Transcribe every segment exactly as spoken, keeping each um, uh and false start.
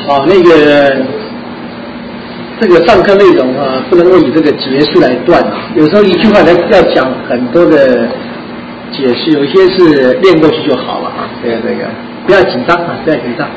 好，那个这个上课内容啊，不能够以这个结束来断啊。有时候一句话来要讲很多的解释，有一些是练过去就好了啊。这个这个不要紧张啊，不要紧张，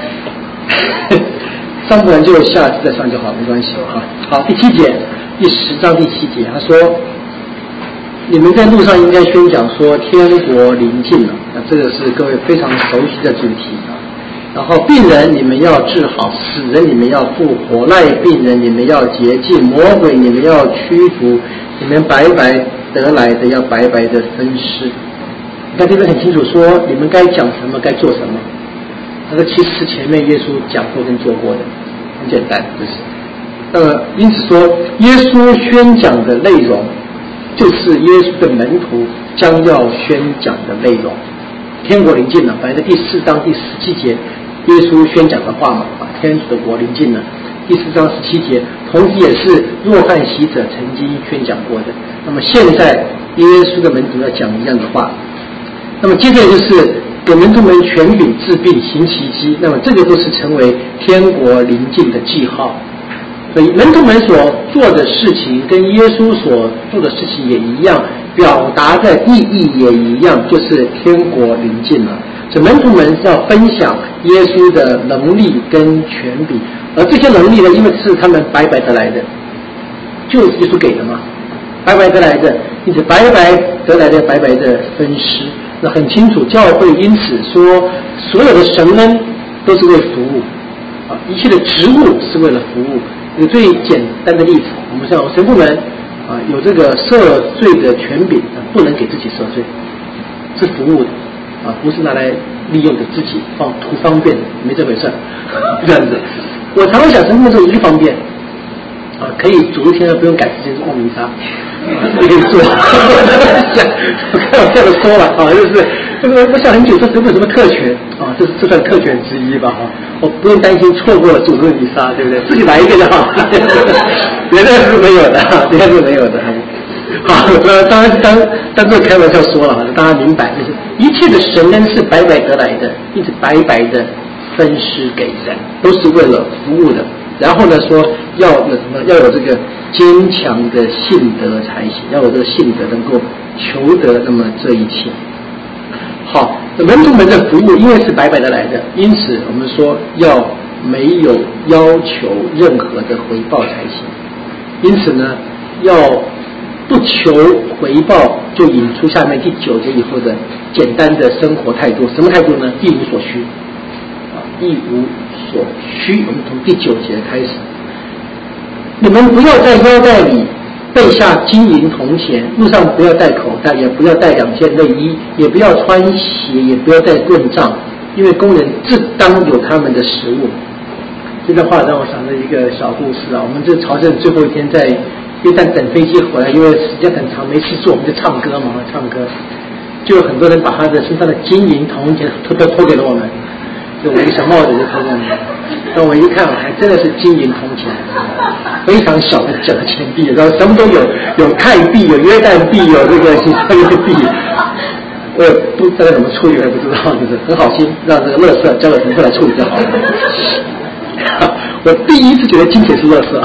上不完就下次再上就好，没关系啊。好，第七节，第十章第七节，他说：你们在路上应该宣讲说天国临近了，那这个是各位非常熟悉的主题啊。然后病人你们要治好，死人你们要复活，赖病人你们要洁净，魔鬼你们要驱逐，你们白白得来的要白白的分施。你看这边很清楚说你们该讲什么，该做什么。那个其实前面耶稣讲过跟做过的，很简单，就是呃，因此说耶稣宣讲的内容就是耶稣的门徒将要宣讲的内容。天国临近了，本来在第四章第十七节耶稣宣讲的话嘛，啊，天主的国临近了。第四章十七节同时也是若翰洗者曾经宣讲过的。那么现在耶稣的门徒要讲一样的话，那么接着就是给门徒们权柄治病行奇迹，那么这个都是成为天国临近的记号。所以门徒们所做的事情跟耶稣所做的事情也一样，表达的意义也一样，就是天国临近了。所以门徒们要分享耶稣的能力跟权柄，而这些能力呢，因为是他们白白得来的，就是耶稣给的嘛，白白得来的，因此白白得来的白白的分施。那很清楚，教会因此说所有的神恩都是为服务啊，一切的职务是为了服务。有最简单的例子，我们像神父们啊，有这个赦罪的权柄，不能给自己赦罪，是服务的啊，不是拿来利用的自己方图方便的，没这回事。这样子，我常常想神父们只有一个方便啊，可以主一天不用赶时间是望弥撒，可以做。我开玩笑的说了啊，就是这个我想很久，这有没有什么特权啊？这这算特权之一吧？哈，我不用担心错过了主日弥撒，对不对？自己来一个就好。原来是没有的，原来是没有的。好，当然当当做开玩笑说了，大家明白，就是一切的神恩是白白得来的，一直白白的分施给人，都是为了服务的。然后呢，说要有什么？要有这个坚强的信德才行，要有这个信德能够求得那么这一切。好，门徒们的服务因为是白白的来的，因此我们说要没有要求任何的回报才行。因此呢，要不求回报，就引出下面第九节以后的简单的生活态度。什么态度呢？一无所需啊，一无所需。我们从第九节开始，你们不要在腰带里备下金银铜钱，路上不要带口袋，也不要带两件内衣，也不要穿鞋，也不要带棍杖，因为工人自当有他们的食物。这段话让我想到一个小故事啊，我们这朝圣最后一天在约旦等飞机回来，因为时间很长没事做，我们就唱歌嘛，唱歌，就有很多人把他的身上的金银铜钱偷偷偷给了我们，就我一个小帽子就偷给我们，但我一看还真的是金银铜钱，非常小的小的钱币，然后什么都有，有泰币，有约旦币，有这个新加坡币，我也不知道怎么处理，我也不知道，就是很好心让这个垃圾交给神父来处理就好了。我第一次觉得金钱是垃圾，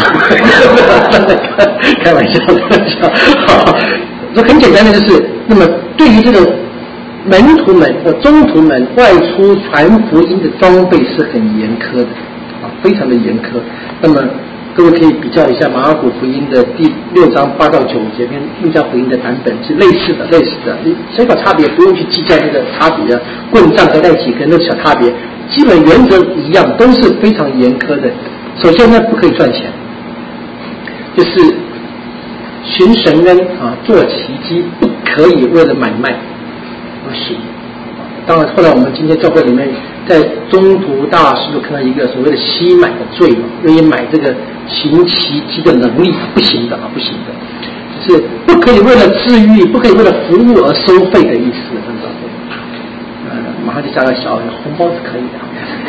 开玩笑，开玩笑。好，这很简单的就是，那么对于这个门徒们或中途们外出传福音的装备是很严苛的啊，非常的严苛。那么各位可以比较一下马尔谷福音的第六章八到九节跟路加福音的版本是类似的，类似的。你谁搞差别不用去计较那个差别，棍杖和带几根那个小差别，基本原则一样，都是非常严苛的。首先呢，不可以赚钱，就是行神恩啊，做奇迹，不可以为了买卖不行。当然，后来我们今天教会里面，在中途大师就看到一个所谓的吸买的罪嘛，愿意买这个行奇迹的能力，不行的啊，不行的，就是不可以为了治愈，不可以为了服务而收费的意思，很少。呃，马上就加个小红包是可以的。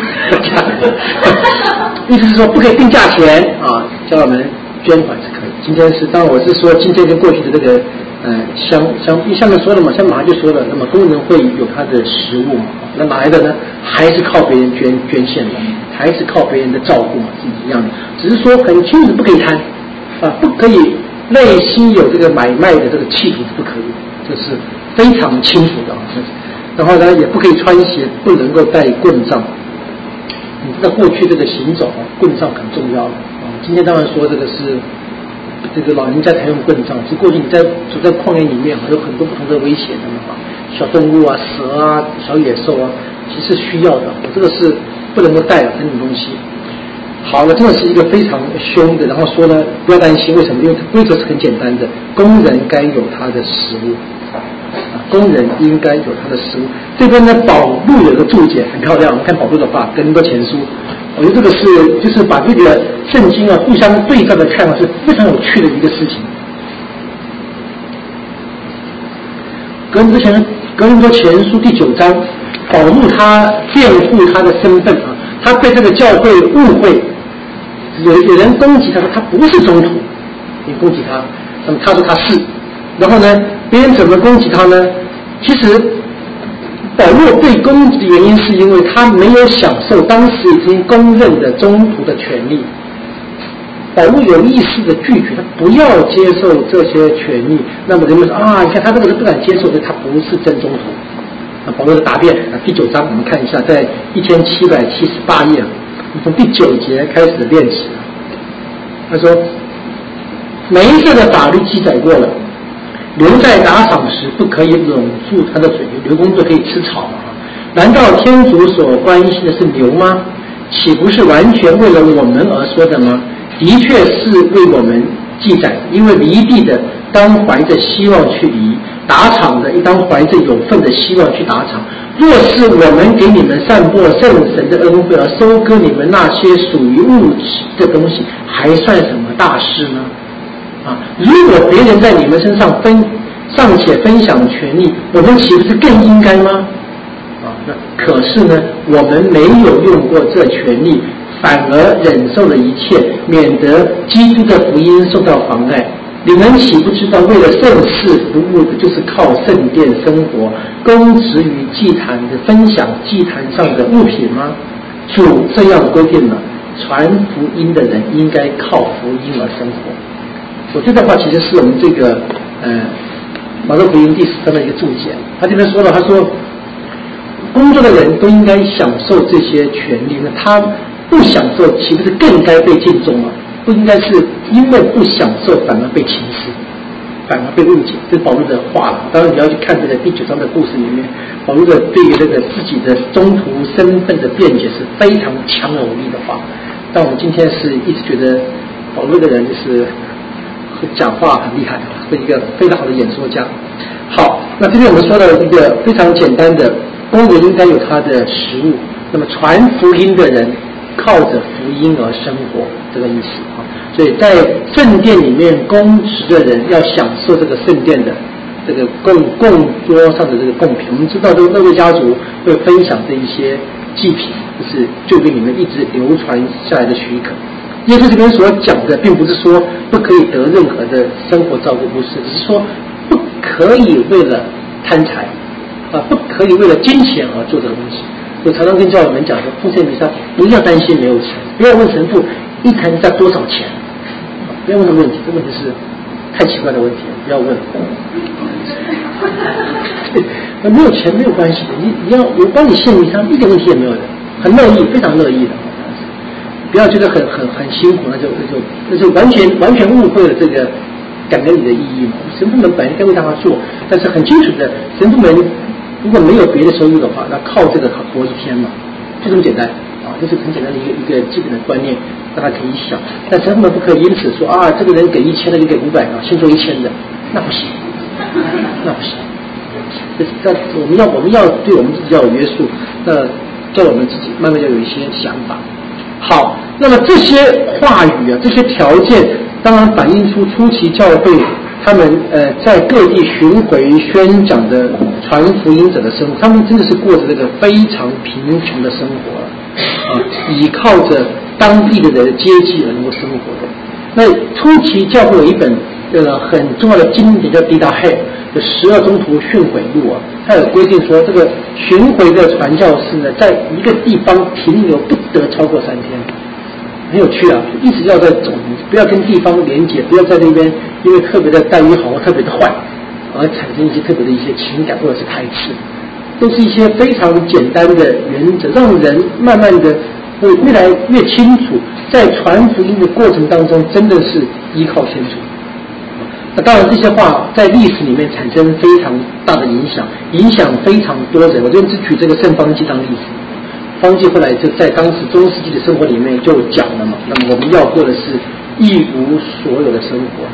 意思是说不可以定价钱啊，叫我们捐款是可以。今天是，当然我是说今天跟过去的这个呃相相，因为下面说了嘛，像马上就说了，那么工人会有他的食物嘛，那哪来的呢？还是靠别人捐捐献的。 还是靠别人的照顾嘛，是一样的。只是说很清楚不可以贪啊，不可以内心有这个买卖的这个企图是不可以，这是非常清楚的啊。然后呢，也不可以穿鞋，不能够带棍杖。你知道过去这个行走啊，棍杖很重要的啊。今天当然说这个是这个老人家才用棍杖，是过去你在走在旷野里面，有很多不同的危险的嘛，小动物啊、蛇啊、小野兽啊，其实需要的。这个是不能够带的这种东西。好了，真的是一个非常凶的。然后说呢，不要担心，为什么？因为规则是很简单的，工人该有他的食物。工人应该有他的食物。这边呢，保禄有个注解很漂亮，我们看保禄的话，《哥林多前书》，我觉得这个是就是把这个圣经啊互相对照的看啊，是非常有趣的一个事情。哥林多前哥林多前书第九章，保禄他辩护他的身份啊，他被这个教会误会，有有人攻击他说他不是宗徒，你攻击他，那么他说他是。然后呢，别人怎么攻击他呢？其实保罗被攻击的原因是因为他没有享受当时已经公认的宗徒的权利。保罗有意识的拒绝，他不要接受这些权利。那么人们说啊，你看他这个是不敢接受，所以他不是真宗徒。啊，保罗的答辩啊，第九章我们看一下，在一千七百七十八页，从第九节开始练起。他说，每一个的法律记载过了。牛在打场时不可以拢住它的嘴，牛工作可以吃草吗？难道天主所关心的是牛吗？岂不是完全为了我们而说的吗？的确是为我们记载，因为离地的当怀着希望去离，打场的亦当怀着有份的希望去打场。若是我们给你们散播圣神的恩惠而收割你们那些属于物质的东西，还算什么大事呢？啊！如果别人在你们身上分尚且分享权利，我们岂不是更应该吗？啊，那可是呢，我们没有用过这权利，反而忍受了一切，免得基督的福音受到妨碍。你们岂不知道，为了圣事服务的就是靠圣殿生活，供职于祭坛的分享祭坛上的物品吗？主这样规定了，传福音的人应该靠福音而生活。我这段话其实是我们这个呃马可福音第十章的一个注解。他这边说了，他说工作的人都应该享受这些权利，那他不享受，岂不是更该被敬重吗？不应该是因为不享受反而被轻视，反而被误解。这是保罗的话了。当然你要去看这个第九章的故事里面，保罗的对于这个自己的宗徒身份的辩解是非常强而有力的话。但我们今天是一直觉得保罗的人就是讲话很厉害，是一个非常好的演说家。好，那这边我们说到一个非常简单的，工人应该有他的食物，那么传福音的人靠着福音而生活，这个意思啊。所以在圣殿里面供职的人要享受这个圣殿的这个供供桌上的这个贡品。我们知道这个乐位家族会分享这一些祭品，就是旧约里面一直流传下来的许可。耶稣这边所讲的并不是说不可以得任何的生活照顾，不是，只是说不可以为了贪财啊，不可以为了金钱而做这个东西。我常常跟教友们讲说，奉献弥撒不要担心没有钱，不要问神父一坛要多少钱，不要问这个问题，这个问题是太奇怪的问题了，不要问。没有钱没有关系的，你你要我帮你献弥撒一点问题也没有的，很乐意，非常乐意的。不要觉得很很很辛苦，那就那就那就完全完全误会了这个感恩礼的意义嘛。神父们本来应该为大家做，但是很清楚的，神父们如果没有别的收入的话，那靠这个活一天嘛，就这么简单啊，这是很简单的一个一个基本的观念，大家可以想。但神父们不可以因此说啊，这个人给一千的就给五百啊，先做一千的，那不行，那不行。但我们要我们要对我们自己要有约束，那叫我们自己慢慢要有一些想法。好，那么这些话语啊，这些条件，当然反映出初期教会他们呃在各地巡回宣讲的传福音者的生活，他们真的是过着这个非常贫穷的生活啊，依靠着当地的人阶级而能够生活的。那初期教会有一本呃很重要的经典叫《迪达黑》， 有十二中途训诲路啊，它有规定说，这个巡回的传教士呢，在一个地方停留不得超过三天，很有趣啊，一直要在走，不要跟地方连结，不要在那边因为特别的待遇好或特别的坏，而产生一些特别的一些情感或者是排斥，都是一些非常简单的原则，让人慢慢的会越来越清楚，在传福音的过程当中，真的是依靠天主。那当然，这些话在历史里面产生非常大的影响，影响非常多人。我就只举这个圣方济当例子，方济后来就在当时中世纪的生活里面就讲了嘛。那么我们要过的是一无所有的生活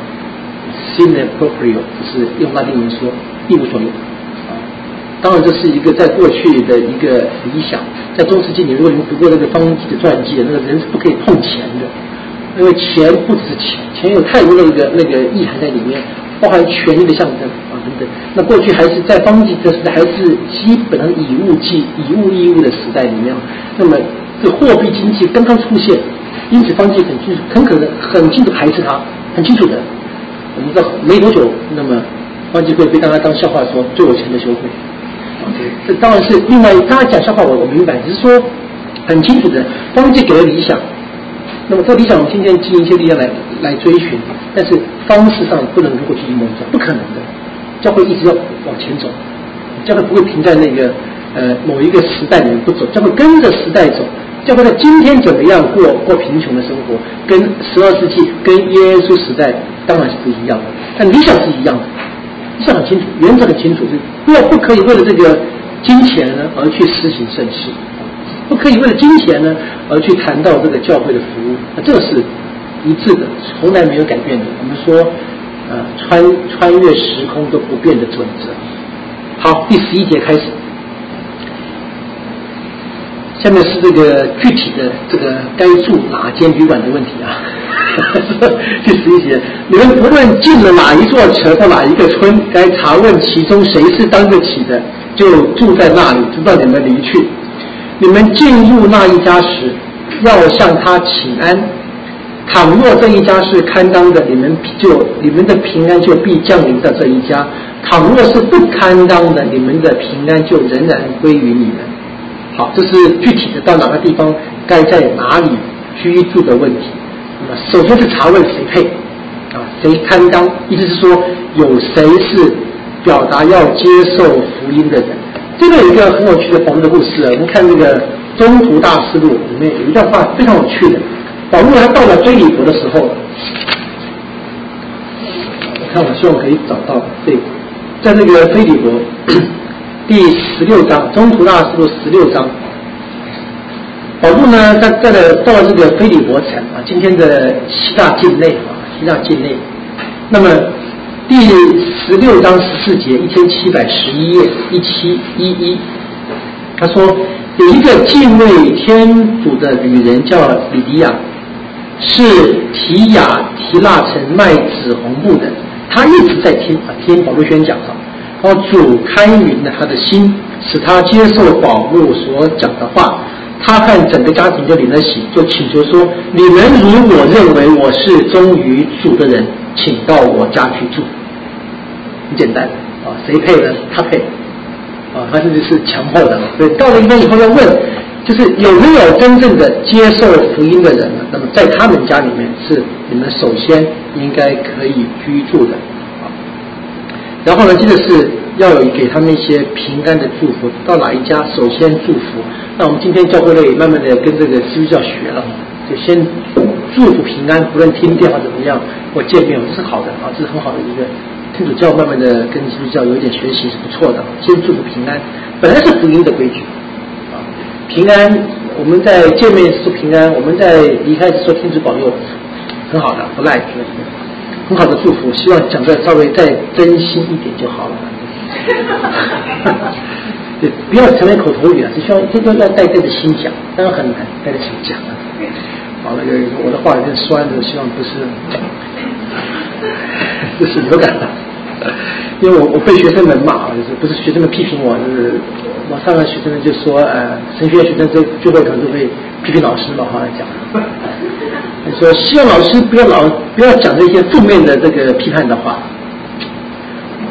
，sin proprio， 就是用拉丁文说一无所有。啊，当然这是一个在过去的一个理想，在中世纪里，如果你们读过那个方济的传记，那个人是不可以碰钱的。因为钱不只是钱，钱有太多的一个那个意涵在里面，包含权力的象征啊等等。那过去还是在方济的时代，还是基本上以物计、以物易物的时代里面，那么这货币经济刚刚出现，因此方济很清楚、很可能很清楚排斥它，很清楚的。我们知道没多久，那么方济会被大家当笑话说最有钱的修会。OK， 这当然是另外大家讲笑话我我明白，只是说很清楚的，方济给了理想。那么这理想我们今天尽一些力量来来追寻，但是方式上不能跟过去一模一样，不可能的。教会一直要往前走，教会不会停在那个呃某一个时代里面不走，教会跟着时代走。教会在今天怎么样过过贫穷的生活，跟十二世纪跟耶稣时代当然是不一样的，但理想是一样的，理想很清楚，原则很清楚，是不要不可以为了这个金钱呢而去施行圣事。不可以为了金钱呢而去谈到这个教会的服务，那这个是一致的，从来没有改变的。我们说，呃，穿穿越时空都不变的准则。好，第十一节开始，下面是这个具体的这个该住哪间旅馆的问题啊。第十一节，你们不论进了哪一座城或哪一个村，该查问其中谁是当得起的，就住在那里，直到你们离去。你们进入那一家时，要向他请安。倘若这一家是堪当的，你们就你们的平安就必降临到这一家；倘若是不堪当的，你们的平安就仍然归于你们。好，这是具体的到哪个地方该在哪里居住的问题。那么，首先是查问谁配啊，谁堪当，意思是说有谁是表达要接受福音的人。这个有一个很有趣的保罗的故事啊，我们看这个《中途大事录》里面有一段话非常有趣的。保罗他到了腓利国的时候，我看我希望可以找到，对，在这个腓利国第十六章《中途大事录》十六章，保罗呢在在了到了这个腓利国城啊，今天的希腊境内啊，希腊境内，那么。第十六章十四节，一千七百十一页，一七一一，他说有一个敬畏天主的女人叫李迪亚，是提亚提腊城卖紫红布的，她一直在听啊听保罗宣讲哈，然后主开明了她的心，使她接受保罗所讲的话。他和整个家庭就领了喜，就请求说：你们如果认为我是忠于主的人，请到我家去住。很简单啊，谁配呢？他配啊，他甚至是强迫的。所以到了一边以后要问，就是有没有真正的接受福音的人呢？那么在他们家里面是你们首先应该可以居住的啊。然后呢，接着是要有给他们一些平安的祝福。到哪一家首先祝福？那我们今天教会类慢慢的跟这个基督教学了，就先祝福平安，不论听电话怎么样或见面，这是好的啊，这是很好的一个。天主教慢慢的跟基督教有一点学习是不错的，先祝福平安，本来是福音的规矩啊。平安，我们在见面是说平安，我们在离开是说天主保佑，很好的，不赖，很好的祝福。希望讲的稍微再真心一点就好了。对，不要成为口头语啊，只需要这个要带带着心讲，当然很难带着心讲啊。好，那个我的话有点酸的，希望不是。这是流感的，因为我我被学生们骂，就是不是学生们批评我，就是我上个学生们就说，呃，神学院学生这聚会可能都会批评老师嘛，好来讲，说希望老师不要老不要讲这些负面的这个批判的话，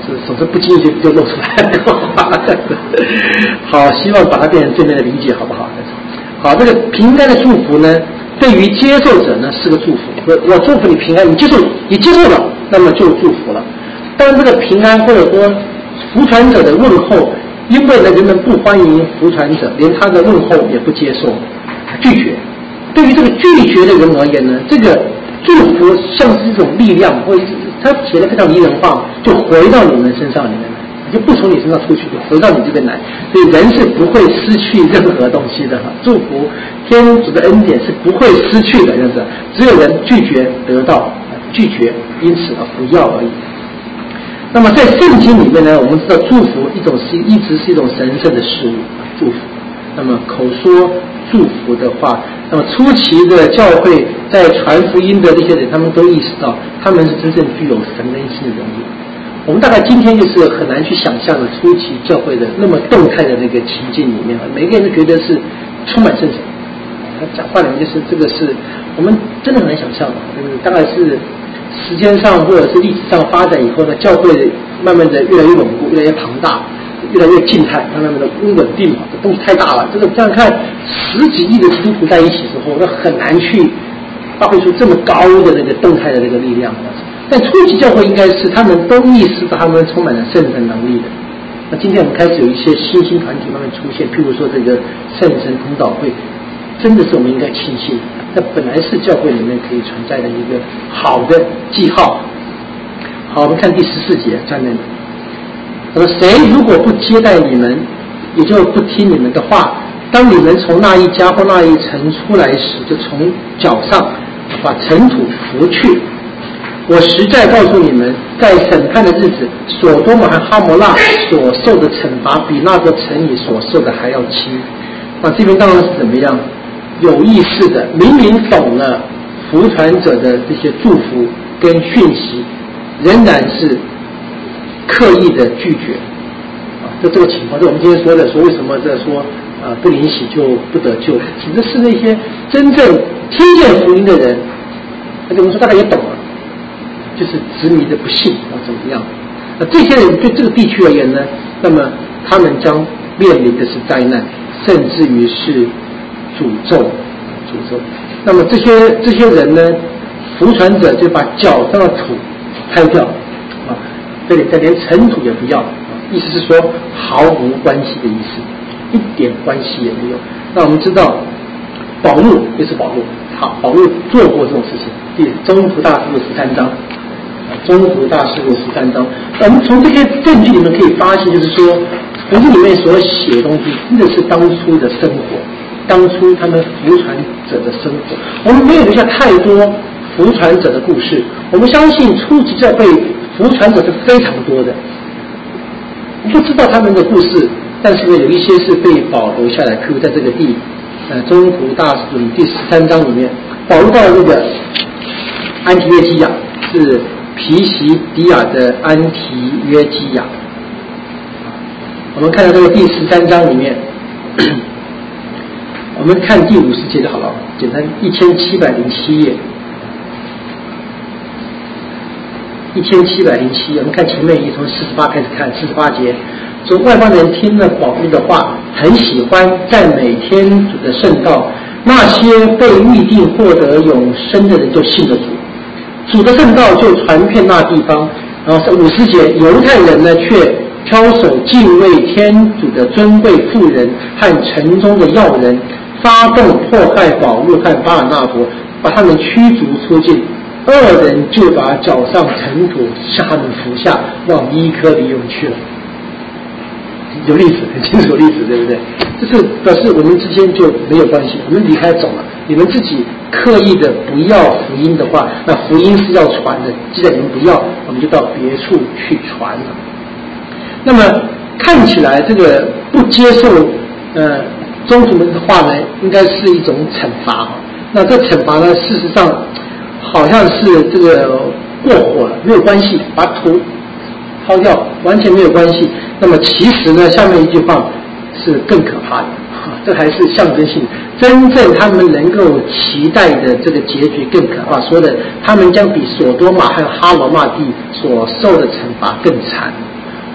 是总是不经意就就露出来了。好，希望把它变成正面的理解，好不好？好，这个平安的祝福呢，对于接受者呢是个祝福。我我祝福你平安，你接受，你接受了，那么就祝福了。当这个平安或者说福传者的问候，因为呢人们不欢迎福传者，连他的问候也不接受，拒绝。对于这个拒绝的人而言呢，这个祝福像是一种力量，或者他写的非常拟人化，就回到你们身上里面来。就不从你身上出去，就回到你这边来，所以人是不会失去任何东西的。祝福天主的恩典是不会失去的，认识？只有人拒绝得到，拒绝因此而不要而已。那么在圣经里面呢，我们知道祝福一种是一直是一种神圣的事物，祝福。那么口说祝福的话，那么初期的教会在传福音的这些人，他们都意识到他们是真正具有神恩性的人物。我们大概今天就是很难去想象的初期教会的那么动态的那个情境里面，每个人都觉得是充满圣神。他讲话里面就是这个是我们真的很难想象的，就是大概是时间上或者是历史上发展以后呢，教会慢慢的越来越稳固，越来越庞大，越来越静态，慢慢的不稳定嘛，这东西太大了。这个这样看，十几亿的基督徒在一起之后，那很难去发挥出这么高的那个动态的那个力量。但初期教会应该是他们都意识到他们充满了圣神能力的。那今天我们开始有一些新兴团体慢慢出现，譬如说这个圣神同祷会，真的是我们应该庆幸，那本来是教会里面可以存在的一个好的记号。好，我们看第十四节下面，他说：谁如果不接待你们，也就不听你们的话，当你们从那一家或那一城出来时，就从脚上把尘土拂去。我实在告诉你们，在审判的日子，所多玛和哈摩拉所受的惩罚，比那座城里所受的还要轻。那这边当然是怎么样？有意识的，明明懂了福传者的这些祝福跟讯息，仍然是刻意的拒绝。啊，这这个情况，就我们今天说的，说为什么在说啊不灵洗就不得救，指的是那些真正听见福音的人，那我们说大家也懂了。就是执迷的不信啊，怎么样？那这些人对这个地区而言呢，那么他们将面临的是灾难，甚至于是诅咒，诅咒。那么这些这些人呢，福传者就把脚上的土拍掉啊，这里再连尘土也不要，意思是说毫无关系的意思，一点关系也没有。那我们知道，保禄也是保禄，好，保禄做过这种事情，第中途大事录十三章。中途大事录十三章，我们从这些证据里面可以发现，就是说，圣经里面所写的东西，真的是当初的生活，当初他们福传者的生活。我们没有留下太多福传者的故事，我们相信初期教会福传者是非常多的，不知道他们的故事，但是呢，有一些是被保留下来，譬如在这个第呃中途大事录第十三章里面，保留到这个安提约基亚是。皮西迪亚的安提约基亚，我们看到这个第十三章里面，我们看第五十节就好了，简单一千七百零七页，一千七百零七页，我们看前面一从四十八开始看，四十八节说外邦人听了保禄的话，很喜欢赞美天主的圣道，那些被预定获得永生的人就信了主。主的圣道就传遍那地方，然后是五十节，犹太人呢却挑手敬畏天主的尊贵妇人和城中的要人，发动迫害保禄和巴尔纳伯，把他们驱逐出境。二人就把脚上尘土向他们服下，往伊科里永去了。有例子，很清楚有例子，对不对？这是表示我们之间就没有关系，我们离开走了。你们自己刻意的不要福音的话，那福音是要传的。既然你们不要，我们就到别处去传了。那么看起来这个不接受呃宗徒们的话呢，应该是一种惩罚。那这惩罚呢，事实上好像是这个过火了，没有关系，把土抛掉，完全没有关系。那么其实呢，下面一句话是更可怕的，这还是象征性。真正他们能够期待的这个结局更可怕，说的他们将比索多玛和哈罗玛地所受的惩罚更惨。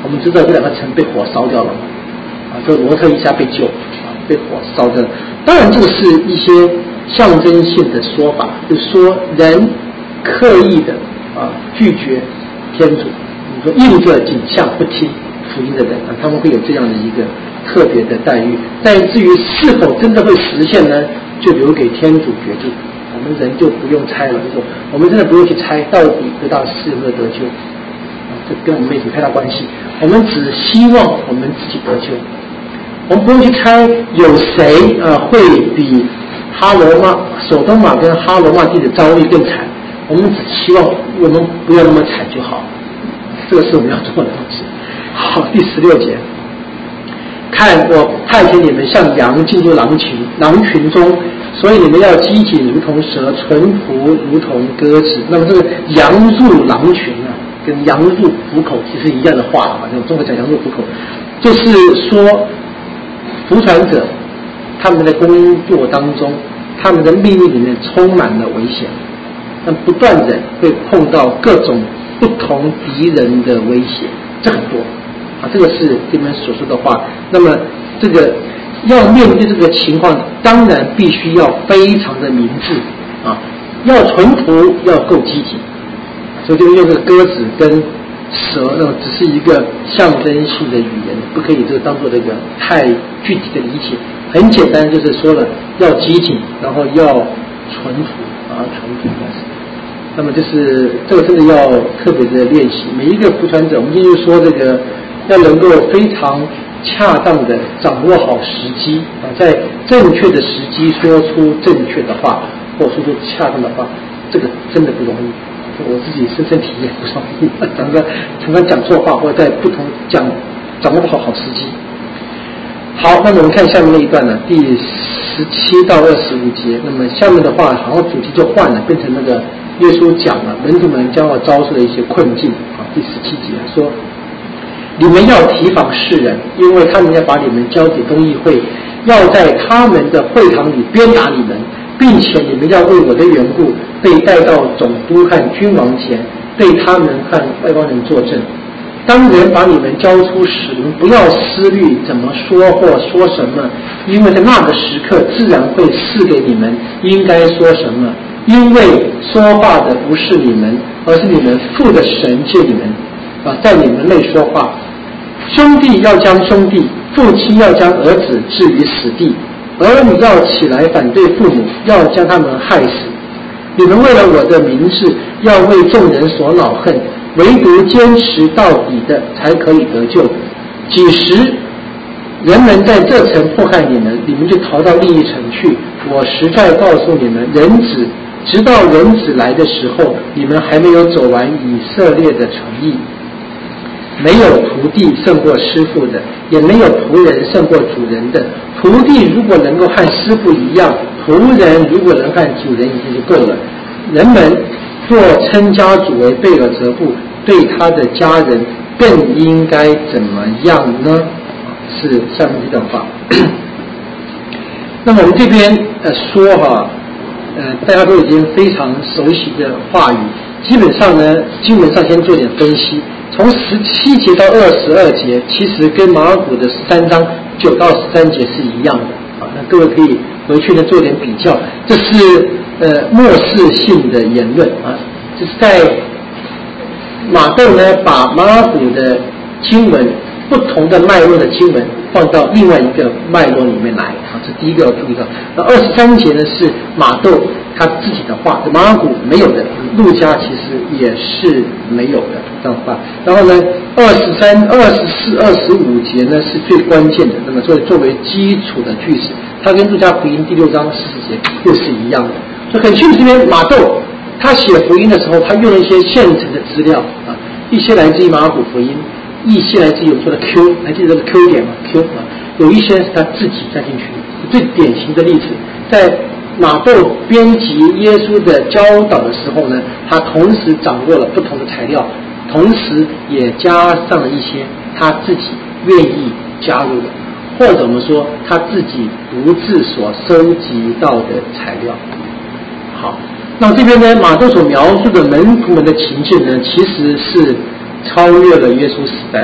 我们知道这两个城被火烧掉了嘛，啊，这罗特一下被救，啊，被火烧掉。当然，这个是一些象征性的说法，就是说人刻意的啊拒绝天主，你说应着景象不听福音的人啊，他们会有这样的一个特别的待遇。但至于是否真的会实现呢，就留给天主决定。我们人就不用猜了，就说我们真的不用去猜到底得到是否得救，啊，这跟我们没什么太大关系。我们只希望我们自己得救，我们不用去猜有谁啊会比哈罗马、索多玛跟哈罗马地的遭遇更惨。我们只希望我们不要那么惨就好，这个是我们要做的东西。好，第十六节。看，我派遣你们像羊进入狼群，狼群中，所以你们要机警如同蛇，淳朴如同鸽子。那么这个羊入狼群啊，跟羊入虎口其实一样的话啊，用中国讲羊入虎口，就是说福传者他们的工作当中，他们的命运里面充满了危险，但不断的会碰到各种不同敌人的威胁，这很多。啊，这个是这边所说的话。那么，这个要面对这个情况，当然必须要非常的明智啊，要淳朴，要够积极。所以这个用这个鸽子跟蛇，那么只是一个象征性的语言，不可以这个当做这个太具体的理解。很简单，就是说了要激进，然后要淳朴啊，淳朴。那么就是这个真的要特别的练习。每一个福传者，我们今天说这个。要能够非常恰当的掌握好时机啊，在正确的时机说出正确的话，或说出恰当的话，这个真的不容易。我自己深深体验不容易，常常常常讲错话，或者在不同讲掌握不好好时机。好，那么我们看下面那一段呢，第十七到二十五节。那么下面的话，好像主题就换了，变成那个耶稣讲了门徒们将要遭受的一些困境啊。第十七节说。你们要提防世人，因为他们要把你们交给公议会，要在他们的会堂里鞭打你们，并且你们要为我的缘故被带到总督和君王前，对他们和外邦人作证。当人把你们交出时，你们不要思虑怎么说或说什么，因为在那个时刻自然会赐给你们应该说什么，因为说话的不是你们，而是你们父的神借你们啊，在你们内说话。兄弟要将兄弟，父亲要将儿子置于死地，儿女要起来反对父母，要将他们害死。你们为了我的名字，要为众人所恼恨，唯独坚持到底的才可以得救。几时人们在这城迫害你们，你们就逃到另一城去。我实在告诉你们，人子直到人子来的时候，你们还没有走完以色列的诚意。没有徒弟胜过师傅的，也没有仆人胜过主人的。徒弟如果能够和师傅一样，仆人如果能和主人一样就够了。人们若称家主为贝尔泽布，对他的家人更应该怎么样呢？是下面这段话。那么我们这边呃说哈，呃大家都已经非常熟悉的话语，基本上呢，经文上先做点分析。从十七节到二十二节，其实跟马尔谷的十三章九到十三节是一样的啊。那各位可以回去呢做点比较，这是呃末世性的言论啊。就是在马窦呢把马尔谷的经文不同的脉络的经文放到另外一个脉络里面来啊，这第一个要注意到。那二十三节呢是马窦他自己的话，马尔谷没有的，路加其实也是没有的这样话。然后呢，二十三、二十四、二十五节呢是最关键的，那么作为作为基础的句子，它跟路加福音第六章四十节又是一样的。所以很清楚，这边马窦他写福音的时候，他用了一些现成的资料啊，一些来自于马尔谷福音，一些来自于我们说的 Q， 还记得这个 Q 点吗 ？Q 啊，有一些是他自己加进去的。最典型的例子，在马窦编辑耶稣的教导的时候呢，他同时掌握了不同的材料，同时也加上了一些他自己愿意加入的，或者我们说他自己独自所收集到的材料。好，那这边呢，马窦所描述的门徒们的情境呢，其实是超越了耶稣时代了啊，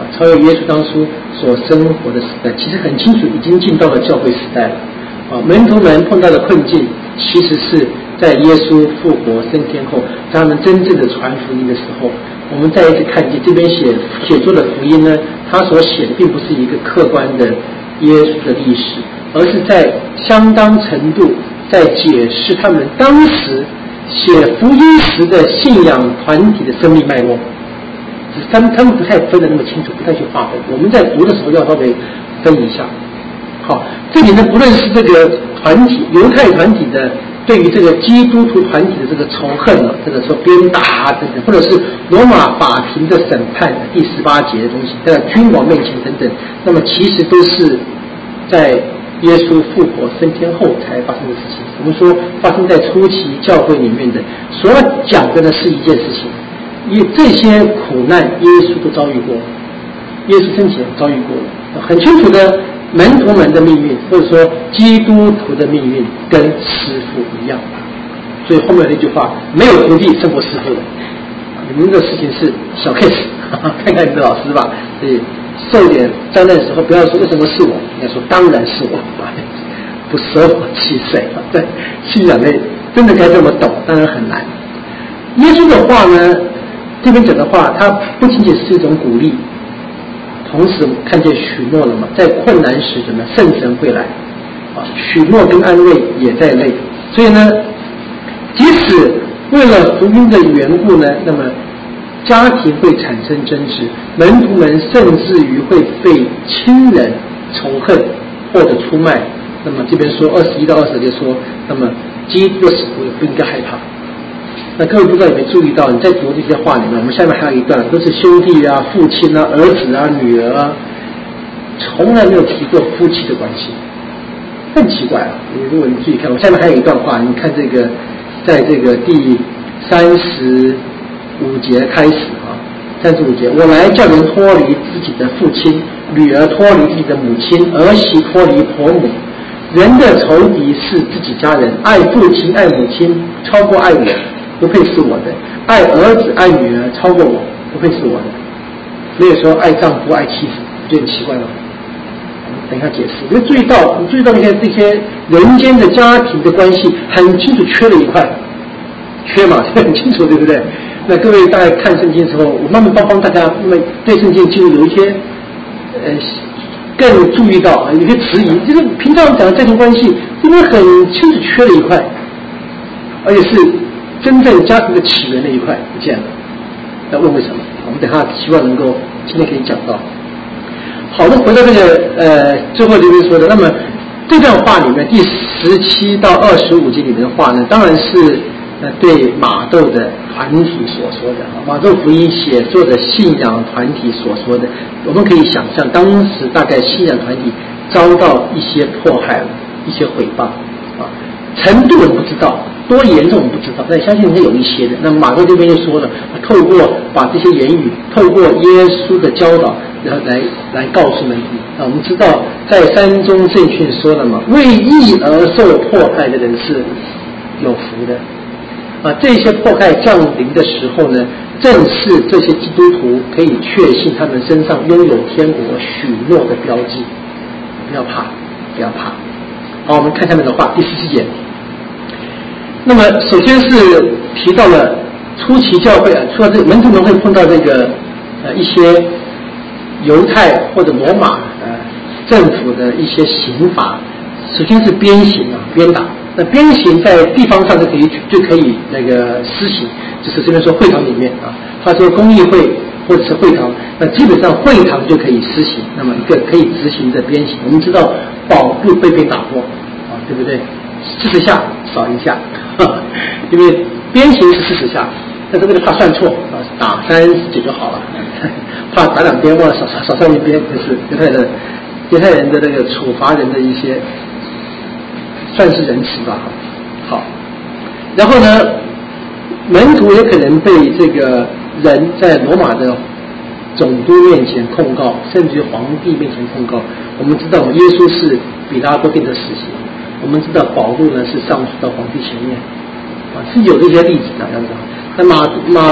超越耶稣当初所生活的时代，其实很清楚已经进到了教会时代了。啊，门徒们碰到的困境，其实是在耶稣复活升天后，他们真正的传福音的时候，我们再一次看见这边写写作的福音呢，他所写的并不是一个客观的耶稣的历史，而是在相当程度在解释他们当时写福音时的信仰团体的生命脉络。他们他们不太分得那么清楚，不太去划分。我们在读的时候要稍微分一下。好，这里呢，不论是这个团体犹太团体的对于这个基督徒团体的这个仇恨啊，这个说鞭打啊等等，或者是罗马法庭的审判第十八节的东西，在君王面前等等，那么其实都是在耶稣复活升天后才发生的事情。我们说发生在初期教会里面的，所要讲的呢是一件事情。因为这些苦难耶稣都遭遇过，耶稣生前遭遇过了，很清楚的门徒们的命运，或者说基督徒的命运跟师父一样。所以后面那句话，没有徒弟胜过师父的。你们的事情是小 case， 看看你的老师吧。所以受点灾难的时候，不要说为什么是我，应该说当然是我，不舍我其谁。在信仰内真的该这么懂，当然很难。耶稣的话呢？这边讲的话，它不仅仅是一种鼓励，同时看见许诺了嘛，在困难时什么圣神会来啊，许诺跟安慰也在内。所以呢，即使为了福音的缘故呢，那么家庭会产生争执，门徒们甚至于会被亲人仇恨或者出卖。那么这边说二十一到二十节说，那么基督的使徒也不应该害怕。那各位不知道有没有注意到，你在读这些话里面，我们下面还有一段都是兄弟啊、父亲啊、儿子啊、女儿啊，从来没有提过夫妻的关系，很奇怪啊！如果你注意看，我下面还有一段话，你看这个，在这个第三十五节开始啊，三十五节，我来叫人脱离自己的父亲，女儿脱离自己的母亲，儿媳脱离婆母。人的仇敌是自己家人，爱父亲爱母亲超过爱我，不配是我的；爱儿子爱女儿超过我，不配是我的。没有说爱丈夫爱妻子，不觉得很奇怪吗？等一下解释。你会注意到，你注意到那些这些人间的家庭的关系，很清楚缺了一块，缺嘛，很清楚，对不对？那各位大概看圣经的时候，我慢慢帮帮大家，因为对圣经就有一些呃。更注意到有些迟疑，就是平常讲的家庭关系，这边很清楚缺了一块，而且是真正家庭的起源那一块不见了。要问为什么？我们等下希望能够今天可以讲到。好的，回到这个呃最后这边说的，那么这段话里面第十七到二十五节里面的话呢，当然是呃对马窦的团体所说的，马窦福音写作的信仰团体所说的。我们可以想象，当时大概信仰团体遭到一些迫害，一些毁谤啊，程度我们不知道，多严重我们不知道，但相信是有一些的。那马窦这边就说了，透过把这些言语，透过耶稣的教导，然后来来告诉门徒。啊，我们知道在山中圣训说了嘛，为义而受迫害的人是有福的。啊，这些迫害降临的时候呢，正是这些基督徒可以确信他们身上拥有天国许诺的标记。不要怕，不要怕。好，我们看下面的话，第十七节。那么，首先是提到了初期教会啊，说这门徒们会碰到这个呃一些犹太或者罗马呃政府的一些刑罚。首先是鞭刑啊，鞭打。那鞭刑在地方上就可以就可以那个施行，就是这边说会堂里面啊，他说公议会或者是会堂，那基本上会堂就可以施行。那么一个可以执行的鞭刑，我们知道保布被鞭打过啊，对不对？四十下少一下，因为鞭刑是四十下，但是为了怕算错啊，打三十节就好了，怕打两边忘了少少少算一边，就是犹太的犹太人的那个处罚人的一些。算是仁慈吧，好。然后呢，门徒也可能被这个人在罗马的总督面前控告，甚至于皇帝面前控告。我们知道，耶稣是比拉多定的死刑，我们知道保禄呢是上诉到皇帝前面，啊，是有这些例子的，这样子。那马马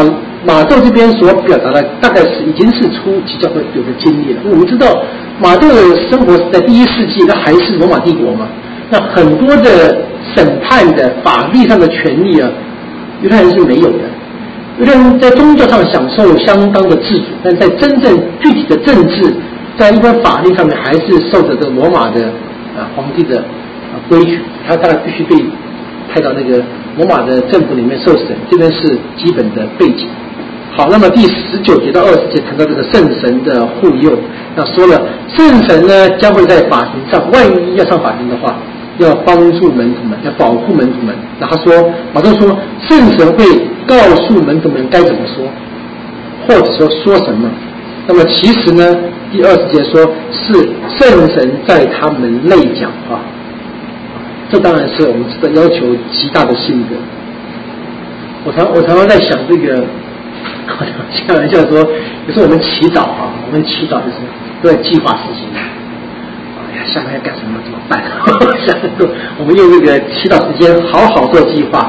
马窦这边所表达的大概是已经是初期教会有的经历了。我们知道马窦的生活是在第一世纪，那还是罗马帝国嘛，那很多的审判的法律上的权利啊，犹太人是没有的。犹太人在宗教上享受相当的自主，但在真正具体的政治，在一般法律上面还是受着这个罗马的啊皇帝的啊规矩，他当然必须被派到那个罗马的政府里面受审，这边是基本的背景。好，那么第十九节到二十节谈到这个圣神的护佑，那说了圣神呢将会在法庭上，万一要上法庭的话，要帮助门徒们，要保护门徒们。那他说，马窦说，圣神会告诉门徒们该怎么说，或者说说什么。那么其实呢，第二十节说是圣神在他们内讲话，这当然是我们知道要求极大的信德。我常我常常在想这个。开玩笑说，有时候我们祈祷啊，我们祈祷就是都在计划事情。哎呀，下面要干什么怎么办？我们用这个祈祷时间好好做计划。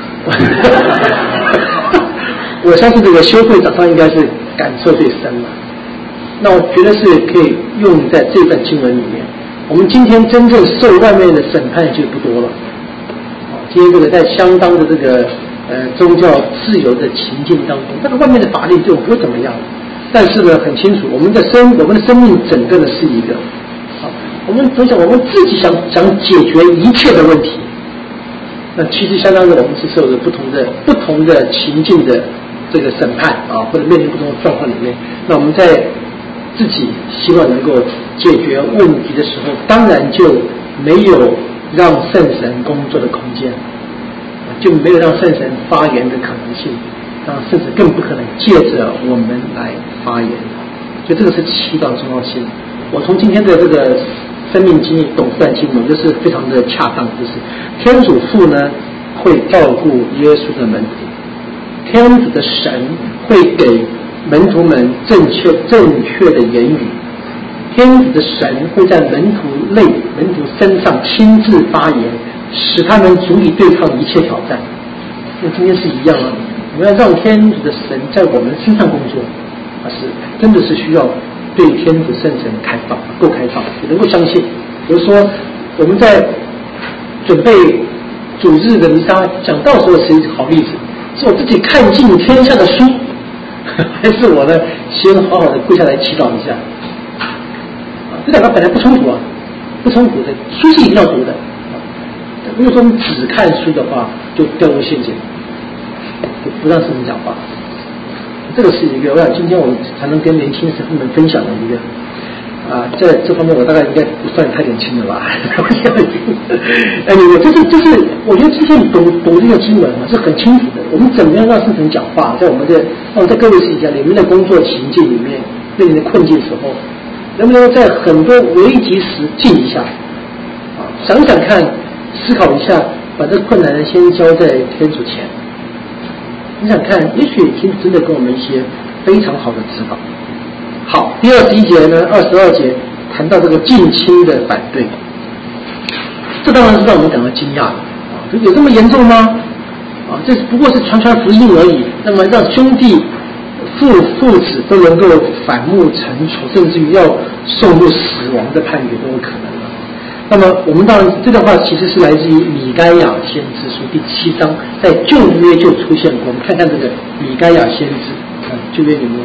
我相信这个修会长上应该是感受最深了。那我觉得是可以用在这段经文里面。我们今天真正受外面的审判就不多了。今天这个在相当的这个。呃，宗教自由的情境当中，那个外面的法律对我不会怎么样，但是呢，很清楚，我们的生，我们的生命整个的是一个，好，我们总想我们自己想想解决一切的问题，那其实相当于我们是受着不同的不同的情境的这个审判啊，或者面临不同的状况里面，那我们在自己希望能够解决问题的时候，当然就没有让圣神工作的空间。就没有让圣神发言的可能性，让圣神更不可能借着我们来发言，所以这个是祈祷的重要性。我从今天的这个生命经历懂这段经文，就是非常的恰当，就是天主父呢会照顾耶稣的门徒，天主的神会给门徒们正确正确的言语，天主的神会在门徒内门徒身上亲自发言，使他们足以对抗一切挑战。那今天是一样啊，我们要让天主的神在我们身上工作，而是真的是需要对天主圣神开放，够开放，也能够相信。比如说我们在准备主日的弥撒讲道时候是一个好例子，是我自己看尽天下的书，还是我呢先好好的跪下来祈祷一下？啊，这两个本来不冲突啊，不冲突的，书是一定要读的。如果说你只看书的话，就掉入陷阱，就不让圣人讲话。这个是一个，我想今天我们才能跟年轻神父们分享的一个啊，在这方面我大概应该不算太年轻了吧？哎，我这是这是，我觉得之前读读这个经文啊是很清楚的。我们怎么样让圣神讲话？在我们的，让在各位试一下，你们的工作情境里面面临的困境时候，能不能在很多危急时静一下啊，想想看。思考一下，把这困难先交在天主前。你想看，也许天主真的给我们一些非常好的指导。好，第二十一节呢，二十二节谈到这个近亲的反对，这当然是让我们感到惊讶的啊！有这么严重吗？啊，这不过是传传福音而已。那么让兄弟父父子都能够反目成仇，甚至于要送入死亡的判决都有可能。那么我们当然这段话其实是来自于米该亚先知书第七章，在旧约就出现过。我们看看这个米该亚先知，啊，旧约里面，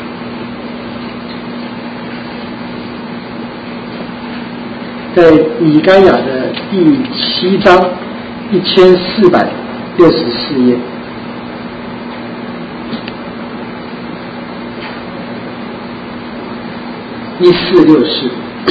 在米该亚的第七章一千四百六十四页。一四六四。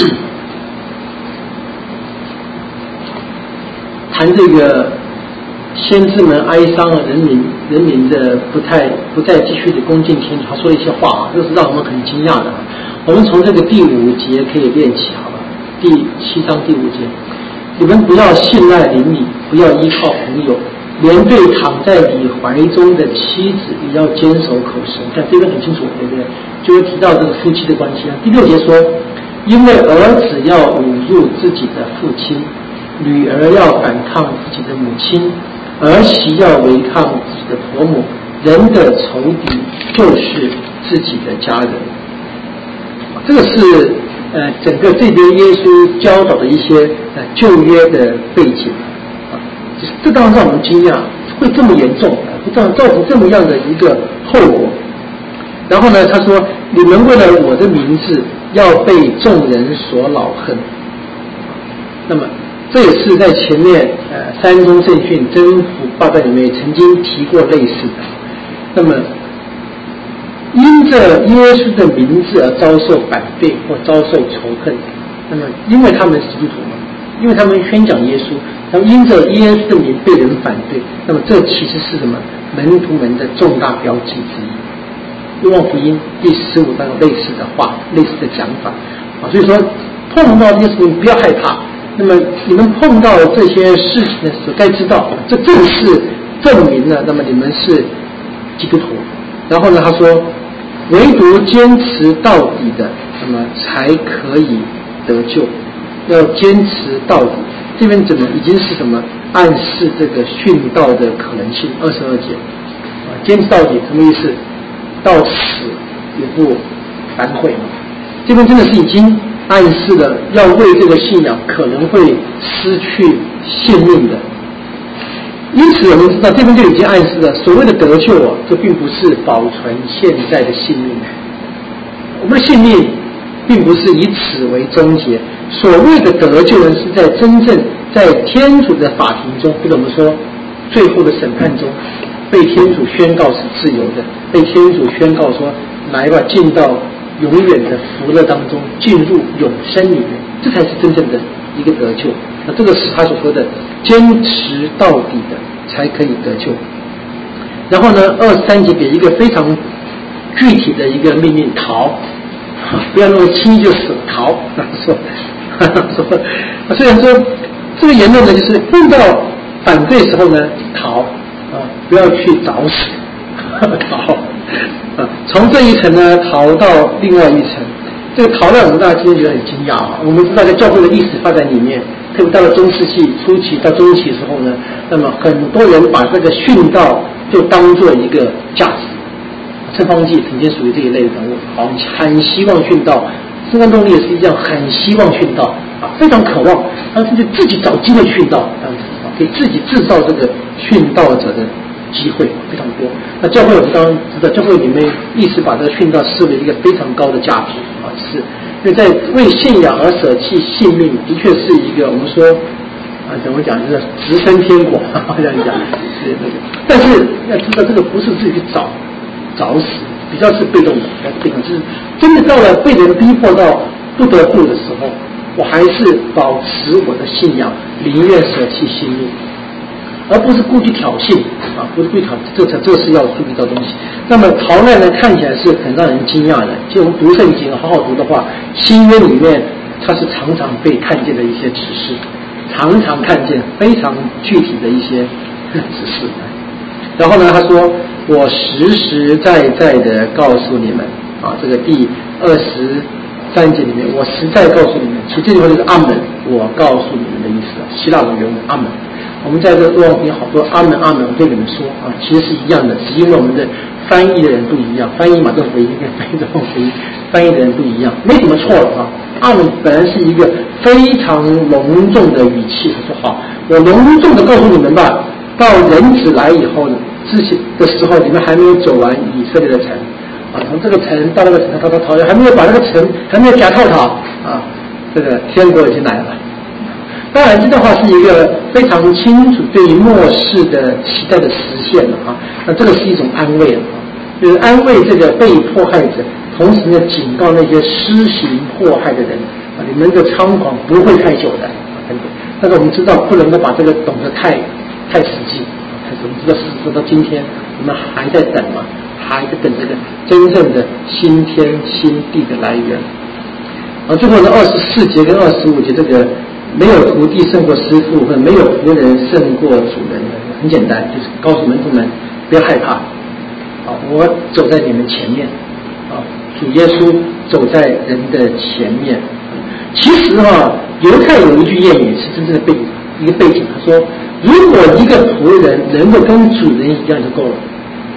谈这个先知们哀伤了人民人民的不太不再继续的恭敬天主，他说了一些话啊，这是让我们很惊讶的。我们从这个第五节可以练起，好吧？第七章第五节，你们不要信赖邻里，不要依靠朋友，连对躺在你怀中的妻子也要坚守口舌。看这个很清楚，对不对？就会提到这个夫妻的关系啊。第六节说，因为儿子要侮辱自己的父亲，女儿要反抗自己的母亲，儿媳要违抗自己的婆母， 人的仇敌就是自己的家人。这个是呃整个这边耶稣教导的一些呃旧约的背景啊，这当然让我们惊讶，会这么严重，会这样造成这么样的一个后果。然后呢，他说：“你们为了我的名字，要被众人所恼恨。”那么这也是在前面呃山中圣训征服报道里面曾经提过类似的。那么因着耶稣的名字而遭受反对或遭受仇恨，那么因为他们是基督徒嘛，因为他们宣讲耶稣，然后因着耶稣的名被人反对，那么这其实是什么门徒们的重大标记之一。约翰福音第十五章有类似的话，类似的讲法啊，所以说碰到耶稣不要害怕。那么你们碰到这些事情的时候，该知道这正是证明了，那么你们是基督徒。然后呢，他说，唯独坚持到底的，那么才可以得救。要坚持到底，这边怎么已经是什么暗示这个殉道的可能性？二十二节啊，坚持到底什么意思？到死也不反悔嘛。这边真的是已经暗示了要为这个信仰可能会失去性命的。因此我们知道这边就已经暗示了，所谓的得救啊，这并不是保存现在的性命。我们的性命并不是以此为终结，所谓的得救呢，是在真正在天主的法庭中，或者我们说最后的审判中，被天主宣告是自由的，被天主宣告说来吧，进到永远的福乐当中，进入永生里面，这才是真正的一个得救。那这个是他所说的坚持到底的才可以得救。然后呢，二十三节给一个非常具体的一个命令：逃，不要那么轻易就死，逃。说说，虽然说这个言论呢，就是碰到反对时候呢，逃啊，不要去找死，逃啊，从这一层呢逃到另外一层。这个逃让我们大家今天觉得很惊讶啊！我们知道在教会的历史发展里面，特别到了中世纪初期到中期的时候呢，那么很多人把这个殉道就当做一个价值。圣方济曾经属于这一类的人物，好，很希望殉道。圣安东尼也是一样，很希望殉道啊，非常渴望，他甚至自己找机会殉道，这样子啊，给自己制造这个殉道者的机会非常多。那教会我们刚刚知道，教会里面一直把这个殉道视为一个非常高的价值啊，是因为在为信仰而舍弃性命，的确是一个我们说啊怎么讲，就是直升天国这样讲是那个。但是要知道，这个不是自己去找找死，比较是被动的，被动就是真的到了被人逼迫到不得不的时候，我还是保持我的信仰，宁愿舍弃性命。而不是故意挑衅啊，不是故意挑衅，这这这是要注意到东西。那么逃难呢，看起来是很让人惊讶的。就我们读圣经，好好读的话，新约里面它是常常被看见的一些指示，常常看见非常具体的一些指示。然后呢，他说：“我实实在在的告诉你们啊，这个第二十三节里面，我实在告诉你们，其实这句话就是阿门，我告诉你们的意思。希腊文原文阿门。我们在这个录音里好多阿门阿门，我对你们说啊，其实是一样的，只因为我们的翻译的人不一样，翻译马太福音跟翻译这种福音翻译的人不一样，没什么错了啊。阿门本来是一个非常隆重的语气，他说好，我隆重的告诉你们吧，到人子来以后呢，之前的时候你们还没有走完以色列的城啊，从这个城到那个城，逃逃逃，还没有把那个城还没有假套逃啊，这个天国已经来了。当然，这段话是一个非常清楚对于末世的期待的实现了啊。那这个是一种安慰了啊，就是安慰这个被迫害者，同时呢警告那些施行迫害的人啊，你们的猖狂不会太久的啊。但是我们知道不能够把这个懂得太太实际，我们知道事实到今天我们还在等嘛，还在等这个真正的新天新地的来源。啊，最后呢，二十四节跟二十五节这个。没有徒弟胜过师傅，和没有仆人胜过主人。很简单，就是告诉门徒们不要害怕。啊，我走在你们前面，啊，主耶稣走在人的前面。其实啊，犹太有一句谚语是真正的背一个背景，他说：如果一个仆人能够跟主人一样就够了。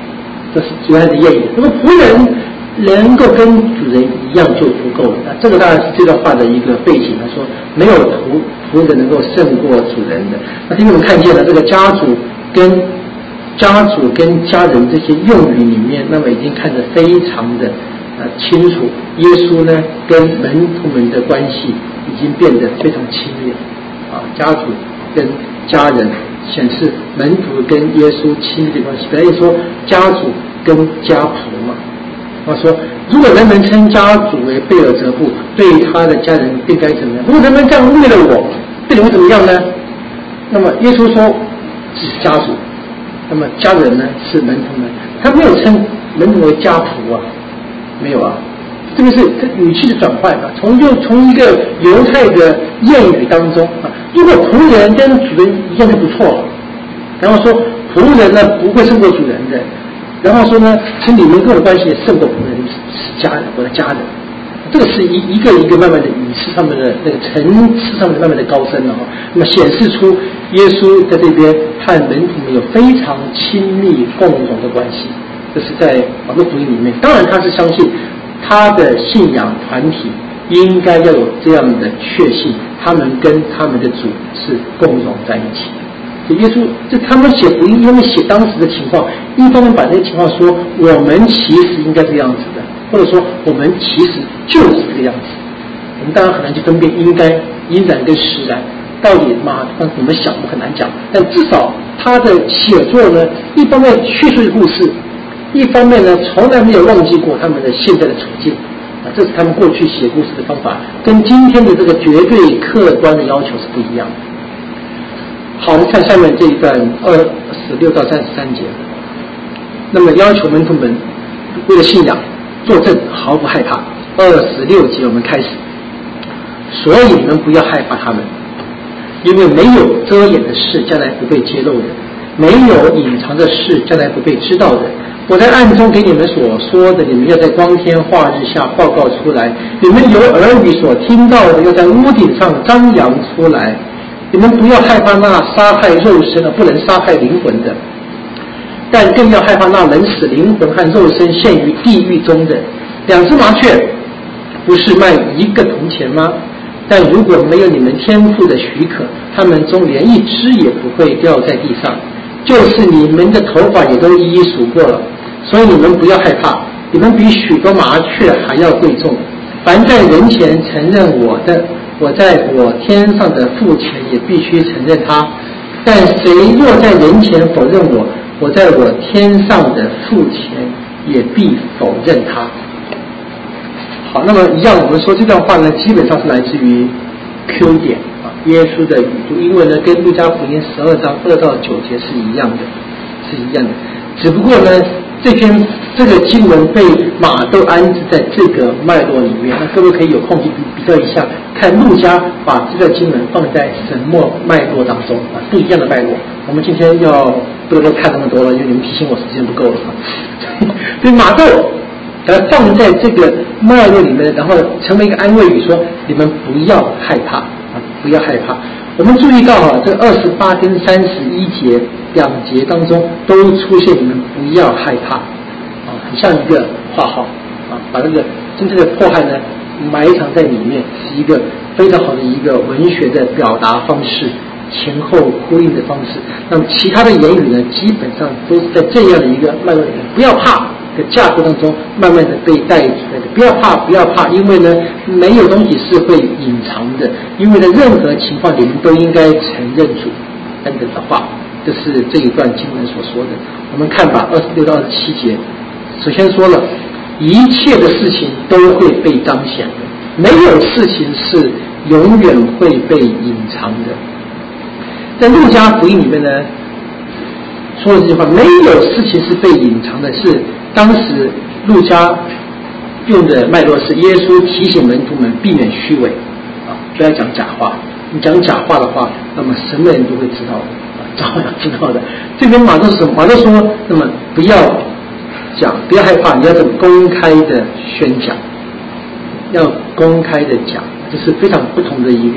这是原来的谚语。那么仆人能够跟主人一样就足够了。那这个当然是这段话的一个背景。他说没有仆仆人能够胜过主人的。那今天我们看见了这个家主跟家主跟家人这些用语里面，那么已经看得非常的呃清楚。耶稣呢跟门徒们的关系已经变得非常亲密啊，家主跟家人显示门徒跟耶稣亲密的关系。本来说家主跟家仆嘛，他说如果人们称家主为贝尔泽布，对他的家人便该怎么样？如果人们这样误了我，对你会怎么样呢？那么耶稣说这是家主，那么家人呢是门徒们，他没有称门徒为家仆啊，没有啊，这个是这语气的转换啊，从就从一个犹太的谚语当中啊，如果仆人跟主人一样就不错了，然后说仆人呢不会胜过主人的，然后说呢其实你们跟我的关系也胜过仆人，是家人，我的家人。这个是一一个一个慢慢的语气上面的那个层次上面慢慢的高升了哈，那么显示出耶稣在这边和门徒们有非常亲密共融的关系。这是在马可福音里面，当然他是相信他的信仰团体应该要有这样的确信，他们跟他们的主是共融在一起。耶稣这他们写福音，他们写当时的情况，一方面把这个情况说我们其实应该这样子的，或者说我们其实就是这个样子。我们当然很难去分辨应该应然跟实然到底嘛，怎么想我们很难讲，但至少他的写作呢，一方面叙述故事，一方面呢从来没有忘记过他们的现在的处境啊，这是他们过去写故事的方法，跟今天的这个绝对客观的要求是不一样的。好，我们看下面这一段二十六到三十三节。那么要求门徒们为了信仰作证，毫不害怕。二十六节我们开始，所以你们不要害怕他们，因为没有遮掩的事将来不被揭露的，没有隐藏的事将来不被知道的。我在暗中给你们所说的，你们要在光天化日下报告出来；你们有耳语所听到的，要在屋顶上张扬出来。你们不要害怕那杀害肉身而不能杀害灵魂的，但更要害怕那能使灵魂和肉身陷于地狱中的。两只麻雀不是卖一个铜钱吗？但如果没有你们天父的许可，他们中连一只也不会掉在地上，就是你们的头发也都一一数过了。所以你们不要害怕，你们比许多麻雀还要贵重。凡在人前承认我的，我在我天上的父前也必须承认他，但谁若在人前否认我，我在我天上的父前也必否认他。好，那么一样，我们说这段话呢，基本上是来自于 Q 点啊，耶稣的语录，因为呢，跟路加福音十二章二到九节是一样的，是一样的，只不过呢，这篇这个经文被马窦安置在这个脉络里面，那各位可以有空去比较一下，看路加把这个经文放在什么脉络当中啊，不一样的脉络。我们今天要不能够看那么多了，因为你们提醒我时间不够了。所以马窦把它放在这个脉络里面，然后成为一个安慰语，说你们不要害怕啊，不要害怕。我们注意到啊，这二十八跟三十一节两节当中都出现你们不要害怕啊，很像一个括号啊，把那个真正的迫害呢埋藏在里面，是一个非常好的一个文学的表达方式，前后呼应的方式。那么其他的言语呢，基本上都是在这样的一个脉络里面，不要怕的架构当中慢慢的被带出来的。不要怕，不要怕，因为呢，没有东西是会隐藏的，因为呢，任何情况你们都应该承认主等等的话，这是这一段经文所说的。我们看吧，二十六到二十七节，首先说了，一切的事情都会被彰显的，没有事情是永远会被隐藏的。在路加福音里面呢，说了这句话，没有事情是被隐藏的，是当时路加用的脉络是耶稣提醒门徒们避免虚伪啊，不要讲假话。你讲假话的话，那么什么人都会知道的啊，照样知道的。这边马窦是什么？马窦说，那么不要讲，不要害怕，你要怎么公开的宣讲，要公开的讲，这是非常不同的一个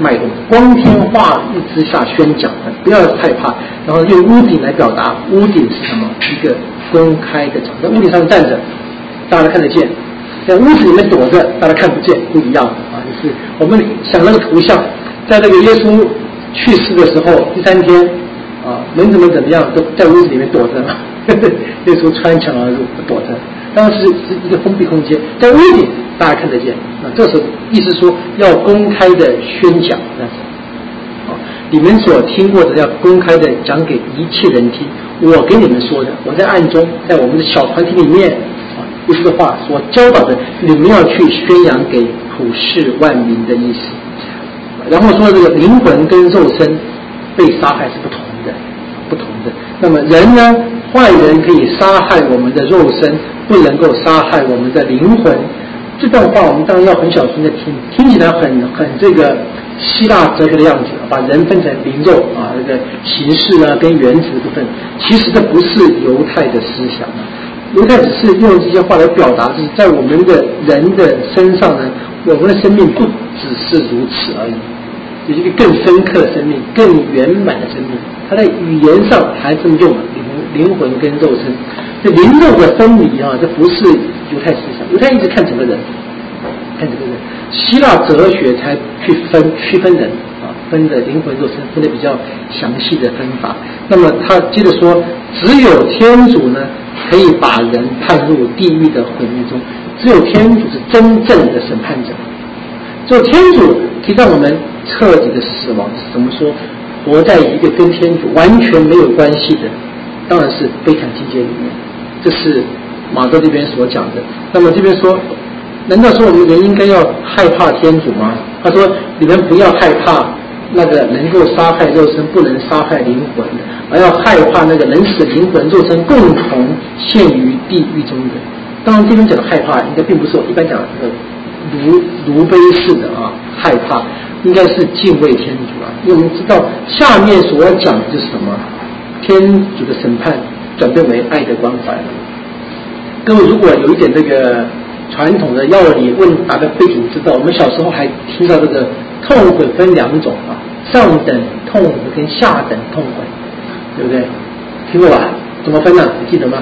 脉动，光天化日之下宣讲，不要害怕。然后用屋顶来表达，屋顶是什么？一个公开的场，在屋顶上站着，大家看得见；在屋子里面躲着，大家看不见，不一样啊。就是我们想那个图像，在那个耶稣去世的时候，第三天啊，门怎么怎么样，都在屋子里面躲着。耶稣穿墙而入，躲着。当时是一个封闭空间，在屋顶大家看得见。那这时候意思说要公开的宣讲，这样子。啊，你们所听过的要公开的讲给一切人听。我给你们说的，我在暗中，在我们的小团体里面，啊，耶稣的话所教导的，你们要去宣扬给普世万民的意思。然后说这个灵魂跟肉身被杀害是不同的，不同的。那么人呢？坏人可以杀害我们的肉身，不能够杀害我们的灵魂。这段话我们当然要很小心的听，听起来很很这个希腊哲学的样子，把人分成灵肉啊，这个形式啊跟原子的部分，其实这不是犹太的思想。犹太只是用这些话来表达，就是在我们的人的身上呢，我们的生命不只是如此而已，有一个更深刻的生命，更圆满的生命。他在语言上还这么用灵魂跟肉身，这灵肉的分离啊，这不是犹太思想。犹太一直看整个人，看整个人。希腊哲学才去分区分人啊，分的灵魂肉身，分的比较详细的分法。那么他接着说，只有天主呢，可以把人判入地狱的毁灭中，只有天主是真正的审判者。只有天主可以让我们彻底的死亡。怎么说？活在一个跟天主完全没有关系的，当然是悲惨境界里面。这是马窦这边所讲的。那么这边说，难道说我们人应该要害怕天主吗？他说，你们不要害怕那个能够杀害肉身不能杀害灵魂的，而要害怕那个能使灵魂肉身共同陷于地狱中的。当然这边讲的害怕应该并不是我一般讲的这个如如悲式的啊害怕，应该是敬畏天主啊。因为我们知道下面所讲的是什么，天主的审判转变为爱的关怀了。各位如果有一点这个传统的药理问答的背景，知道我们小时候还听到这个痛悔分两种啊，上等痛悔跟下等痛悔，对不对？听过吧？怎么分呢、啊？你记得吗？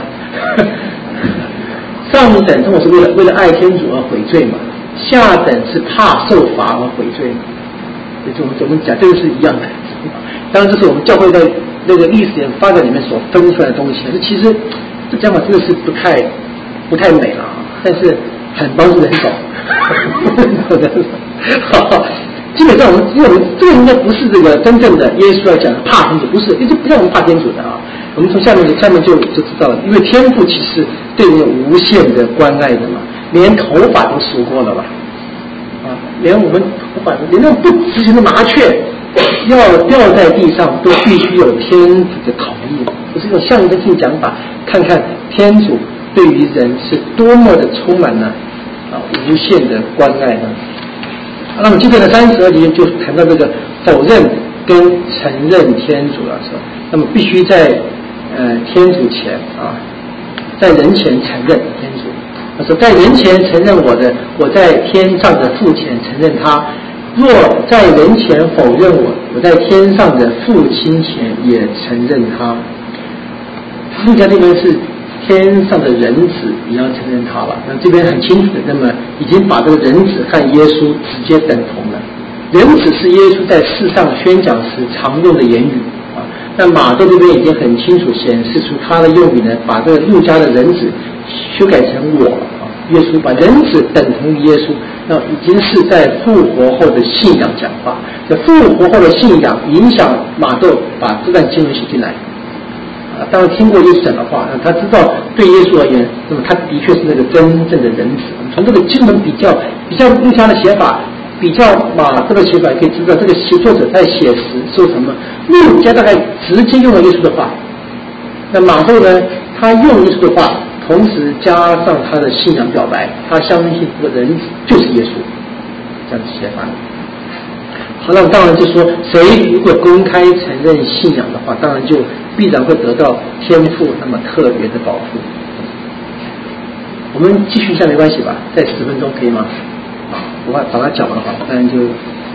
上等痛悔是为了为了爱天主而悔罪嘛，下等是怕受罚而悔罪嘛。我们怎么讲，这个是一样的。当然，这是我们教会在那个历史发展里面所分出来的东西。这其实这讲法真的是不太不太美了，但是很帮助人走。好，基本上我们因为我们这个应该不是这个真正的耶稣要讲的怕天主，不是，这不让我们怕天主的啊。我们从下面下面就就知道了，因为天父其实对你有无限的关爱的嘛，连头发都数过了吧。啊，连我们头发，连那种不值钱的麻雀要掉在地上，都必须有天主的同意。这是一种象征性讲法，看看天主对于人是多么的充满了啊无限的关爱呢。啊、那么接着呢，三十二节就谈到这个否认跟承认天主了，是吧？那么必须在呃天主前啊，在人前承认天主。他说，在人前承认我的，我在天上的父前承认他；若在人前否认我，我在天上的父亲前也承认他。路加这边是天上的人子也要承认他了，那这边很清楚的，那么已经把这个人子和耶稣直接等同了。人子是耶稣在世上宣讲时常用的言语啊，那马窦这边已经很清楚显示出他的用语呢，把这个路加的人子修改成我啊，耶稣把人子等同于耶稣，那已经是在复活后的信仰讲话。这复活后的信仰影响马窦把这段经文写进来。当然听过耶稣讲的话，他知道对耶稣而言，那么他的确是那个真正的人子。从这个经文比较比较路加的写法，比较马窦的写法，可以知道这个写作者在写时说什么。路加大概直接用了耶稣的话，那马窦呢，他用耶稣的话，同时加上他的信仰表白，他相信这个人子就是耶稣，这样子写法。好，那当然就说，谁如果公开承认信仰的话，当然就必然会得到天父那么特别的保护。我们继续一下没关系吧？再十分钟可以吗？啊，我把把它讲完的话，当然就。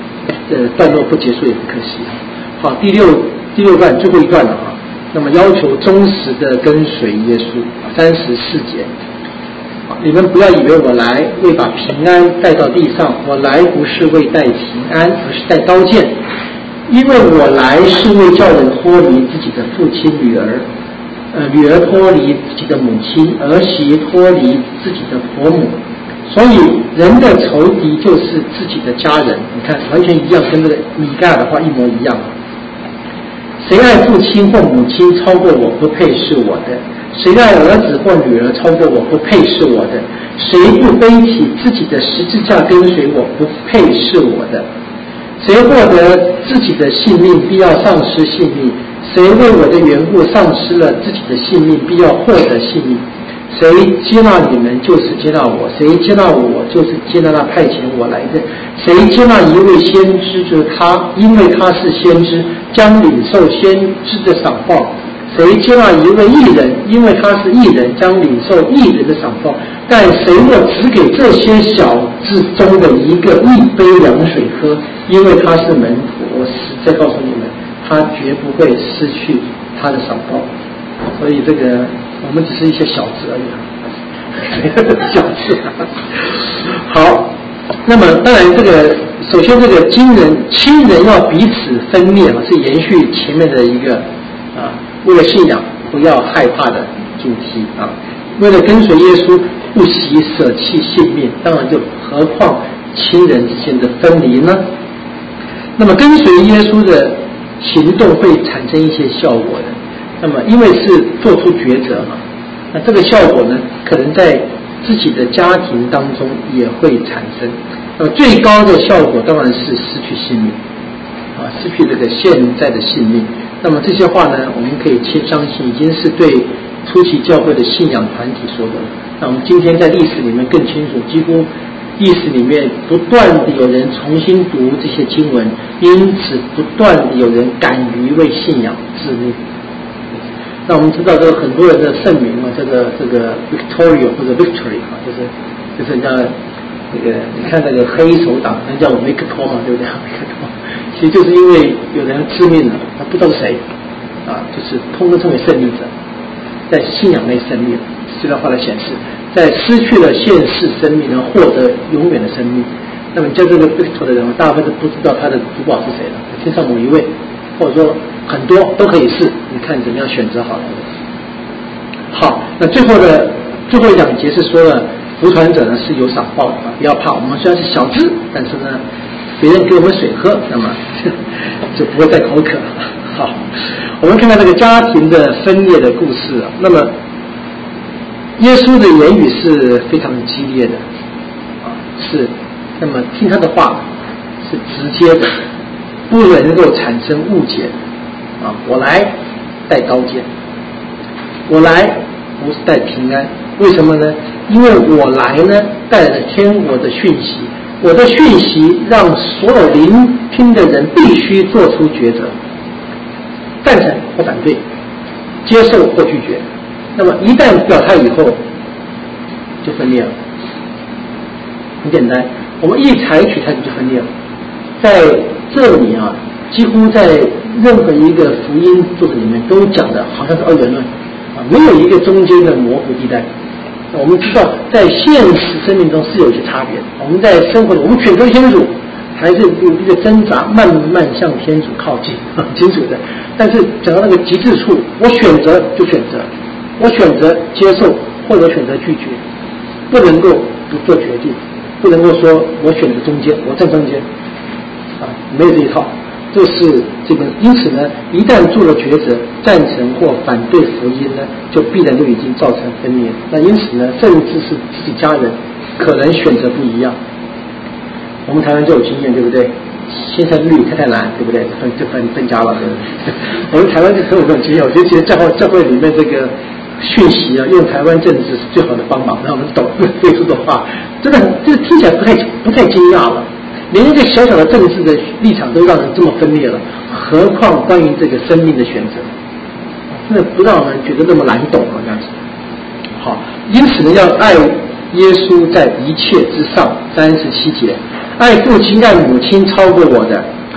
呃段落不结束也不可惜。好，第六第六段最后一段了啊。那么要求忠实的跟随耶稣，三十四节。你们不要以为我来为把平安带到地上，我来不是为带平安，而是带刀剑。因为我来是为叫人脱离自己的父亲女儿，呃，女儿脱离自己的母亲，儿媳脱离自己的婆母。所以人的仇敌就是自己的家人。你看，完全一样，跟这个米盖尔的话一模一样。谁爱父亲或母亲超过我，不配是我的；谁爱儿子或女儿超过我，不配是我的；谁不背起自己的十字架跟随我，不配是我的。谁获得自己的性命，必要丧失性命；谁为我的缘故丧失了自己的性命，必要获得性命。谁接纳你们，就是接纳我；谁接纳我，就是接纳那派遣我来的。谁接纳一位先知，就是他，因为他是先知，将领受先知的赏报。谁接纳一位义人，因为他是义人，将领受义人的赏报。但谁若只给这些小子中的一个一杯凉水喝，因为他是门徒，我实在告诉你们，他绝不会失去他的赏报。所以这个我们只是一些小子而已啊，小子。好，那么当然这个首先这个亲人亲人要彼此分裂啊，是延续前面的一个啊，为了信仰不要害怕的主题啊。为了跟随耶稣不惜舍弃性命，当然就何况亲人之间的分离呢？那么跟随耶稣的行动会产生一些效果的。那么因为是做出抉择嘛，那这个效果呢，可能在自己的家庭当中也会产生。那么最高的效果当然是失去性命啊，失去这个现在的性命。那么这些话呢，我们可以先相信，已经是对初期教会的信仰团体说的。那我们今天在历史里面更清楚，几乎历史里面不断的有人重新读这些经文，因此不断的有人敢于为信仰致命。那我们知道这个很多人的圣名啊，这个这个 Victoria 或者 Victory 啊，就是就是人家那个你看那个黑手党，那叫 Victor 嘛，对不对 ？Victor 其实就是因为有人致命了，他不知道是谁啊，就是通通称为胜利者，在信仰内胜利了。这段话来显示，在失去了现世生命，能获得永远的生命。那么叫这个 Victor 的人，大部分都不知道他的主保是谁了，天上某一位，或者说很多都可以是，你看怎么样选择好了。好，那最后的最后两节是说了，服传者呢是有赏报的啊，不要怕，我们虽然是小只，但是呢，别人给我们水喝，那么就不会再口渴了。好，我们看看这个家庭的分裂的故事啊，那么耶稣的言语是非常激烈的啊，是，那么听他的话是直接的，不能够产生误解啊！我来带刀剑，我来不是带平安，为什么呢？因为我来呢带了天国的讯息，我的讯息让所有聆听的人必须做出抉择，赞成或反对，接受或拒绝。那么一旦表态以后，就分裂了。很简单，我们一采取态度就分裂了。在这里啊，几乎在任何一个福音作者里面都讲的好像是二元论啊，没有一个中间的模糊地带。我们知道，在现实生命中是有一些差别。我们在生活里，我们选择天主，还是有一个挣扎，慢慢向天主靠近，很清楚的。但是讲到那个极致处，我选择就选择。我选择接受或者选择拒绝，不能够不做决定，不能够说我选择中间，我站中间，啊，没有这一套。这是这个，因此呢，一旦做了抉择，赞成或反对福音呢，就必然就已经造成分裂。那因此呢，甚至是自己家人可能选择不一样。我们台湾就有经验，对不对？先生绿，太太蓝，对不对？分就分分家了，对不对？我们台湾就很有这种经验，我就觉得教会教会里面这个讯息啊，用台湾政治是最好的帮忙，让我们懂这说的话，真的这个听起来不太不太惊讶了。连一个小小的政治的立场都让人这么分裂了，何况关于这个生命的选择，真的不让人觉得那么难懂啊，这样子。好，因此呢，要爱耶稣在一切之上。三十七节，爱父亲爱母亲超过我的，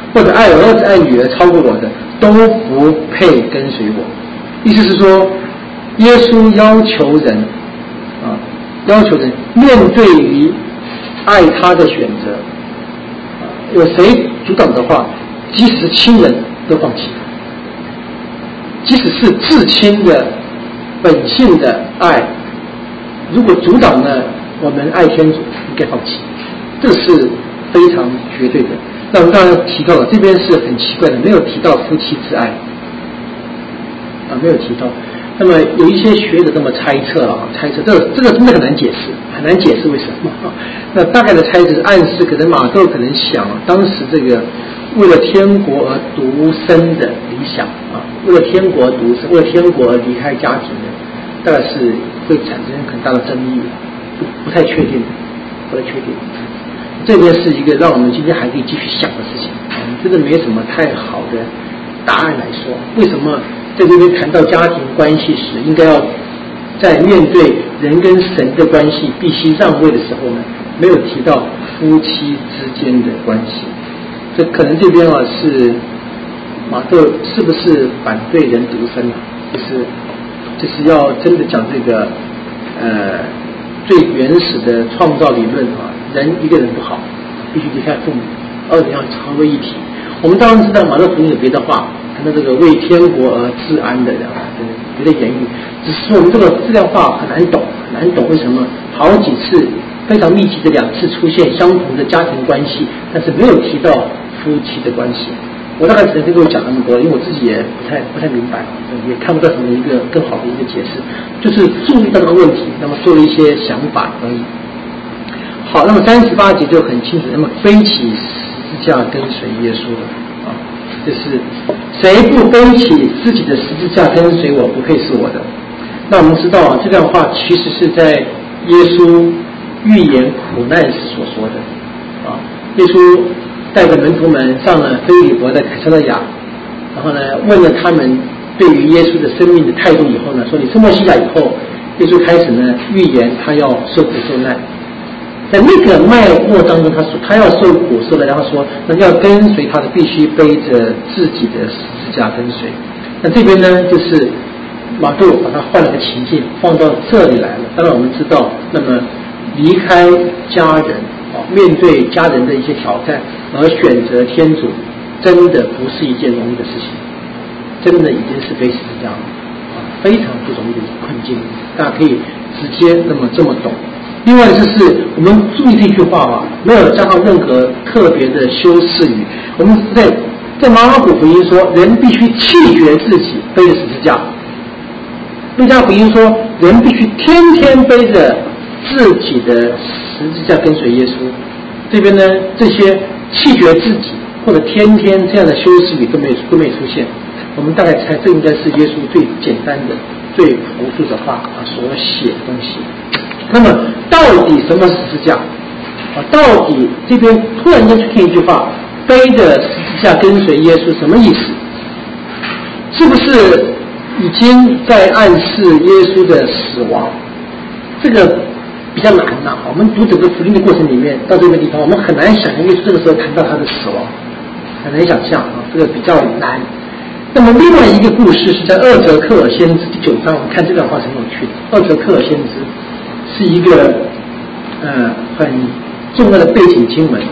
或者爱儿子爱女儿超过我的，都不配跟随我。意思是说，耶稣要求人啊，要求人面对于爱他的选择，啊，有谁阻挡的话，即使是亲人都放弃，即使是至亲的本性的爱，如果阻挡了我们爱天主，应该放弃，这是非常绝对的。那我们刚才提到了，这边是很奇怪的，没有提到夫妻之爱啊，没有提到。那么有一些学者这么猜测了啊，猜测这个这个真的很难解释，很难解释为什么啊。那大概的猜测暗示，可能马窦可能想，当时这个为了天国而独身的理想啊，为了天国而独身，为了天国而离开家庭的，大概是会产生很大的争议，不不太确定，不太确定。这边是一个让我们今天还可以继续想的事情啊，真的没什么太好的答案来说，为什么在这边谈到家庭关系时，应该要在面对人跟神的关系必须让位的时候呢，没有提到夫妻之间的关系？这可能这边啊是马窦是不是反对人独身啊？就是就是要真的讲这个呃最原始的创造理论啊，人一个人不好，必须离开父母，二人要合为一体。我们当然知道马窦福音有别的话，谈到这个为天国而治安的人啊，别的言语，只是说我们这个这段话很难懂，很难懂为什么好几次非常密集的两次出现相同的家庭关系，但是没有提到夫妻的关系。我大概只能跟各位讲那么多，因为我自己也不太不太明白，也看不到什么一个更好的一个解释，就是注意到这个问题，那么做了一些想法而已。好，那么三十八节就很清楚，那么背起十字架跟随耶稣了啊，就是谁不背起自己的十字架跟随我，不配是我的。那我们知道啊，这段话其实是在耶稣预言苦难时所说的啊。耶稣带着门徒们上了腓利伯的凯撒勒雅，然后呢问了他们对于耶稣的生命的态度以后呢，说你是默西亚以后，耶稣开始呢预言他要受苦受难。在那个脉络当中，他说他要受苦受难，然后说那要跟随他的必须背着自己的十字架跟随。那这边呢就是马窦把它换了个情境放到这里来了。当然我们知道，那么离开家人啊，面对家人的一些挑战而选择天主，真的不是一件容易的事情，真的已经是背十字架了啊，非常不容易的困境，大家可以直接那么这么懂。另外就是我们注意这句话啊，没有加上任何特别的修饰语。我们在在马可福音说，人必须弃绝自己，背着十字架。路加福音说，人必须天天背着自己的十字架跟随耶稣。这边呢，这些弃绝自己或者天天这样的修饰语都没有都没有出现。我们大概猜，这应该是耶稣最简单的、最朴素的话啊所写的东西。那么到底什么十字架啊？到底这边突然间出现一句话，背着十字架跟随耶稣，什么意思？是不是已经在暗示耶稣的死亡？这个比较难呐、啊。我们读整个福音的过程里面，到这个地方，我们很难想象耶稣这个时候谈到他的死亡，很难想象啊，这个比较难。那么另外一个故事是在厄泽克尔先知第九章，我们看这段话是很有趣的。厄泽克尔先知是一个呃很重要的背景经文。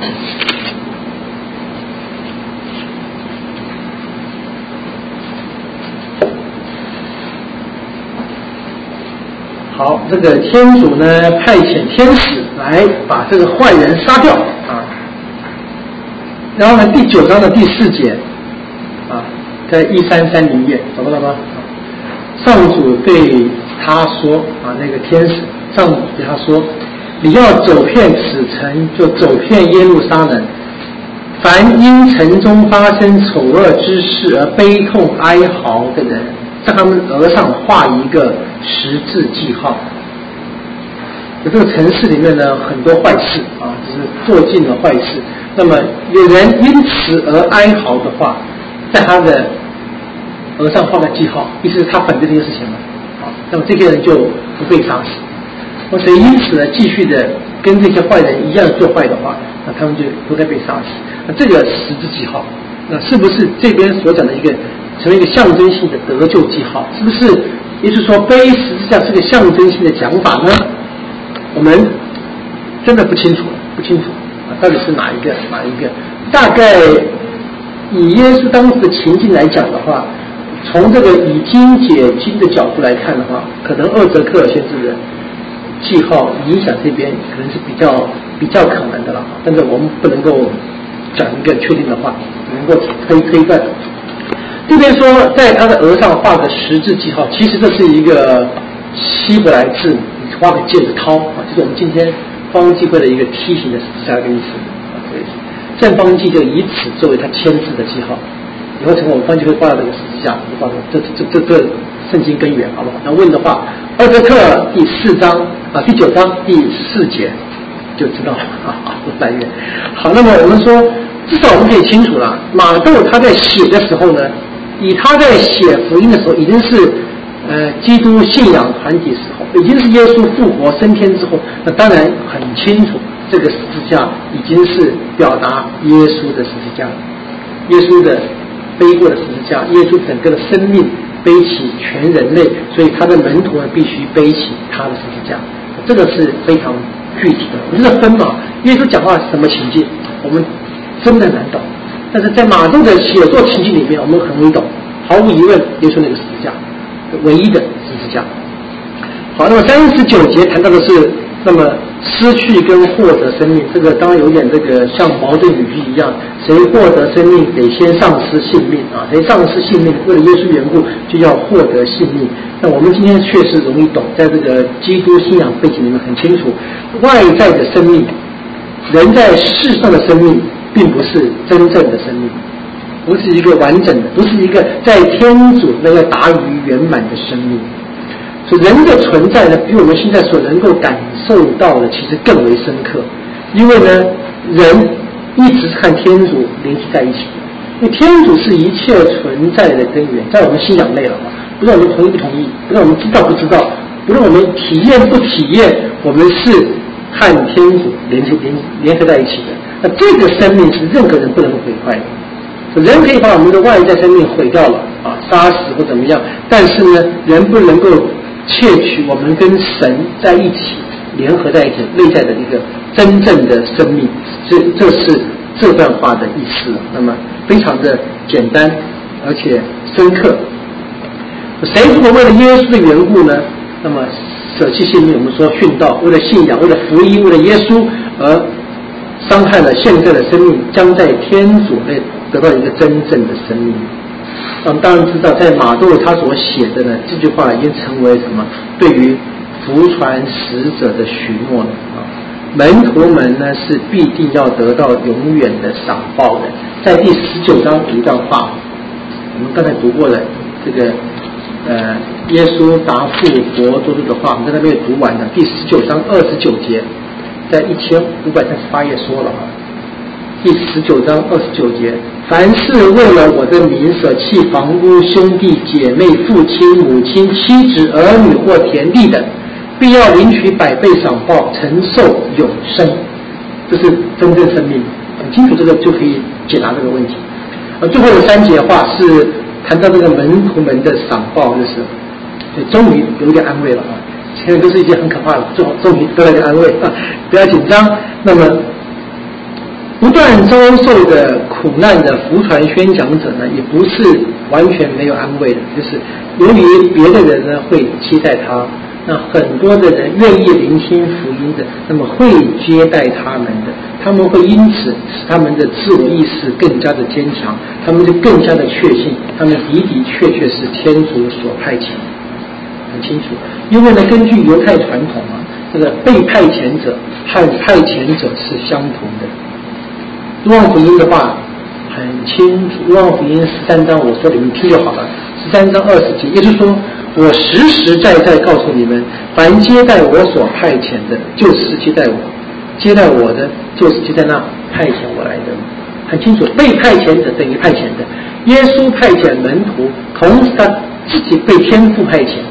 好，这个天主呢派遣天使来把这个坏人杀掉啊。然后呢，第九章的第四节啊，在一三三零页找到了吗？上主对他说啊，那个天使，上主对他说，你要走遍此城，就走遍耶路撒冷，凡因城中发生丑恶之事而悲痛哀嚎的人，在他们额上画一个十字记号。在这个城市里面呢，很多坏事啊，就是做尽了坏事。那么有人因此而哀嚎的话，在他的额上画个记号，意思是他反对这件事情了。好，那么这些人就不被杀死。或者因此呢，继续的跟这些坏人一样做坏的话， 那他们就都该被杀死。那这个十字记号，那是不是这边所讲的一个成为一个象征性的得救记号？是不是也就是说背十字架是个象征性的讲法呢？我们真的不清楚，不清楚啊，到底是哪一个哪一个？大概以耶稣当时的情境来讲的话，从这个以经解经的角度来看的话，可能厄泽克尔先知的记号影响这边可能是比较比较可能的了，但是我们不能够讲一个确定的话，能够推推断。这边说在他的额上画个十字记号，其实这是一个希伯来字母，画个箭的涛啊，就是我们今天方济会的一个梯形的十字架的意思。正方济就以此作为他签字的记号，以后成为我们方济会挂到这个十字架，这这这这这圣经根源，好不好？那问的话，厄泽克尔第四章啊第九章第四节就知道了啊，不翻阅。好，那么我们说，至少我们可以清楚了，马窦他在写的时候呢，以他在写福音的时候，已经是呃基督信仰团体时候，已经是耶稣复活升天之后，那当然很清楚。这个十字架已经是表达耶稣的十字架，耶稣的背过的十字架，耶稣整个的生命背起全人类，所以他的门徒们必须背起他的十字架，这个是非常具体的。我们这个分嘛，耶稣讲话是什么情境，我们真的难懂，但是在马窦的写作情境里面，我们很容易懂。毫无疑问，耶稣那个十字架，唯一的十字架。好，那么三十九节谈到的是，那么失去跟获得生命，这个当然有点这个像矛盾语句一样，谁获得生命得先丧失性命啊，谁丧失性命为了耶稣缘故就要获得性命。那我们今天确实容易懂，在这个基督信仰背景里面很清楚，外在的生命，人在世上的生命并不是真正的生命，不是一个完整的，不是一个在天主那个达于圆满的生命。所以人的存在呢，比我们现在所能够感受到的其实更为深刻，因为呢，人一直是和天主联系在一起的，因为天主是一切存在的根源，在我们信仰内了，不论我们同意不同意，不论我们知道不知道，不论我们体验不体验，我们是和天主联系联联合在一起的。那这个生命是任何人不能毁坏的。人可以把我们的外在生命毁掉了啊，杀死或怎么样，但是呢，人不能够窃取我们跟神在一起联合在一起内在的一个真正的生命，这这是这段话的意思。那么非常的简单而且深刻。谁如果为了耶稣的缘故呢，那么舍弃性命，我们说殉道，为了信仰，为了福音，为了耶稣而伤害了现在的生命，将在天主内得到一个真正的生命。我们当然知道，在马窦他所写的呢，这句话已经成为什么？对于福传使者的许诺了啊！门徒们呢是必定要得到永远的赏报的。在第十九章有一段话，我们刚才读过了，这个呃，耶稣答复佛多多的话，我们在那边读完了。第十九章二十九节，在一千五百三十八页说了啊。第十九章二十九节，凡是为了我的名舍弃房屋、兄弟姐妹、父亲、母亲、妻子、儿女或田地的，必要领取百倍赏报，承受永生。这是真正生命，很清楚，这个就可以解答这个问题。而最后的三节话是谈到这个门徒们的赏报，就是就终于有点安慰了啊！前面都是一件很可怕的，终终于得到一个安慰啊！不要紧张。那么不断遭受的苦难的福传宣讲者呢，也不是完全没有安慰的，就是由于别的人呢会期待他，那很多的人愿意聆听福音的，那么会接待他们的，他们会因此使他们的自我意识更加的坚强，他们就更加的确信，他们的的确确是天主所派遣，很清楚。因为呢，根据犹太传统啊，这个被派遣者和派遣者是相同的。若望福音的话很清楚，若望福音十三章我说你们听就好了。十三章二十节，也就是说，我实实在在告诉你们，凡接待我所派遣的，就是接待我；接待我的，就是接待那派遣我来的。很清楚，被派遣者等于派遣的。耶稣派遣门徒，同时他自己被天父派遣，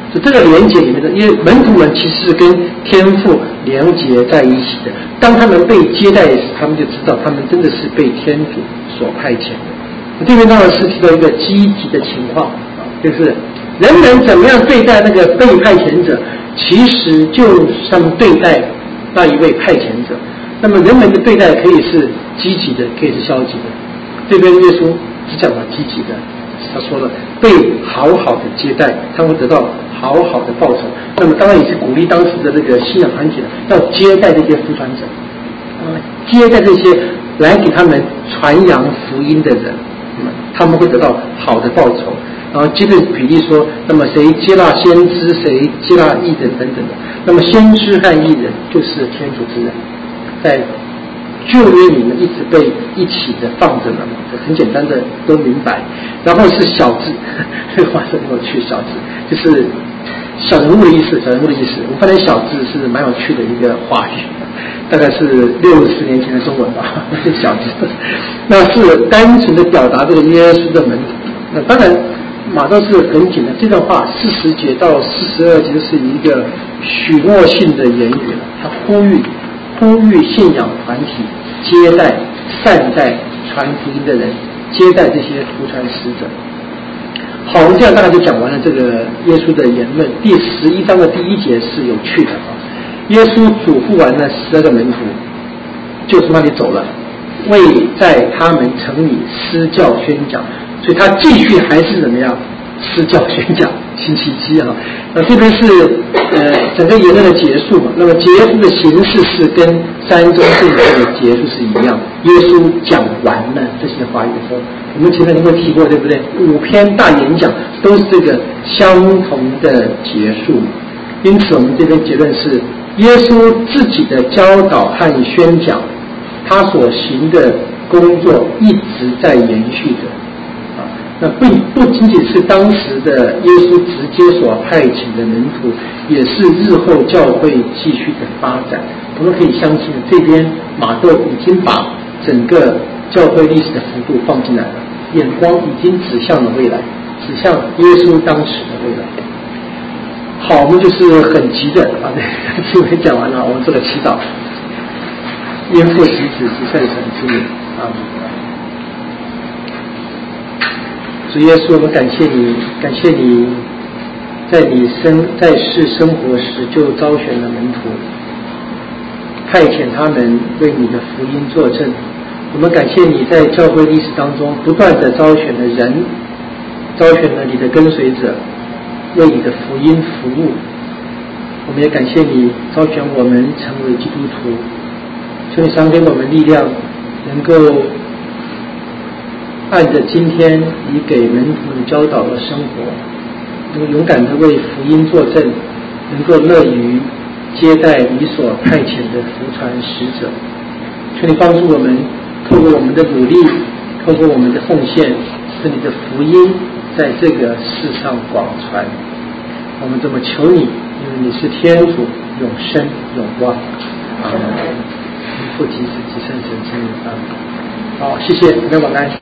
就这个连结里面的，因为门徒们其实是跟天父连结在一起的。当他们被接待时，他们就知道他们真的是被天主所派遣的。这边当然是提到一个积极的情况，就是人们怎么样对待那个被派遣者，其实就是他们对待那一位派遣者。那么人们的对待可以是积极的，可以是消极的。这边耶稣只讲了积极的，他说了被好好的接待，他会得到好好的报酬。那么当然也是鼓励当时的这个信仰团体要接待这些福传者，接待这些来给他们传扬福音的人，那么他们会得到好的报酬。然后接着举例说，那么谁接纳先知，谁接纳义人等等的。那么先知和义人就是天主之人，在旧约里面一直被一起的放着了嘛，很简单的都明白。然后是小字，这个话是很有趣，小字就是小人物的意思，小人物的意思。我发现小字是蛮有趣的一个话语，大概是六十年前的中文吧，小字，那是单纯的表达这个耶稣的门徒。那当然马窦是很紧的，这段话四十节到四十二节是一个许诺性的言语，他呼吁呼吁信仰团体接待善待传福音的人，接待这些福传使者。好，我们这样大概就讲完了这个耶稣的言论。第十一章的第一节是有趣的啊，耶稣嘱咐完了十二个门徒，就从那里走了，为在他们城里施教宣讲。所以他继续还是怎么样施教宣讲，星期七啊。那这边是呃整个言论的结束嘛。那么结束的形式是跟三中政治的结束是一样。耶稣讲完了这些话语的时候，我们前面能够提过，对不对？五篇大演讲都是这个相同的结束。因此，我们这边结论是，耶稣自己的教导和宣讲，他所行的工作一直在延续着。那不不仅仅是当时的耶稣直接所派遣的门徒，也是日后教会继续的发展。我们可以相信，这边马窦已经把整个教会历史的幅度放进来了，眼光已经指向了未来，指向耶稣当时的未来。好，我们就是很急的啊，这回讲完了，我们做个祈祷。因父及子及圣神之名，阿们。主耶稣，我们感谢你，感谢你在你生在世生活时就招选了门徒，派遣他们为你的福音作证。我们感谢你在教会历史当中不断的招选了人，招选了你的跟随者，为你的福音服务。我们也感谢你招选我们成为基督徒，求你赏给我们力量，能够按着今天你给门徒们教导的生活，能够勇敢的为福音作证，能够乐于接待你所派遣的福传使者。求你帮助我们，透过我们的努力，透过我们的奉献，使你的福音在这个世上广传。我们这么求你，因为你是天主，永生永望。阿们。父及子及圣神之名。阿们。好，谢谢，大家晚安。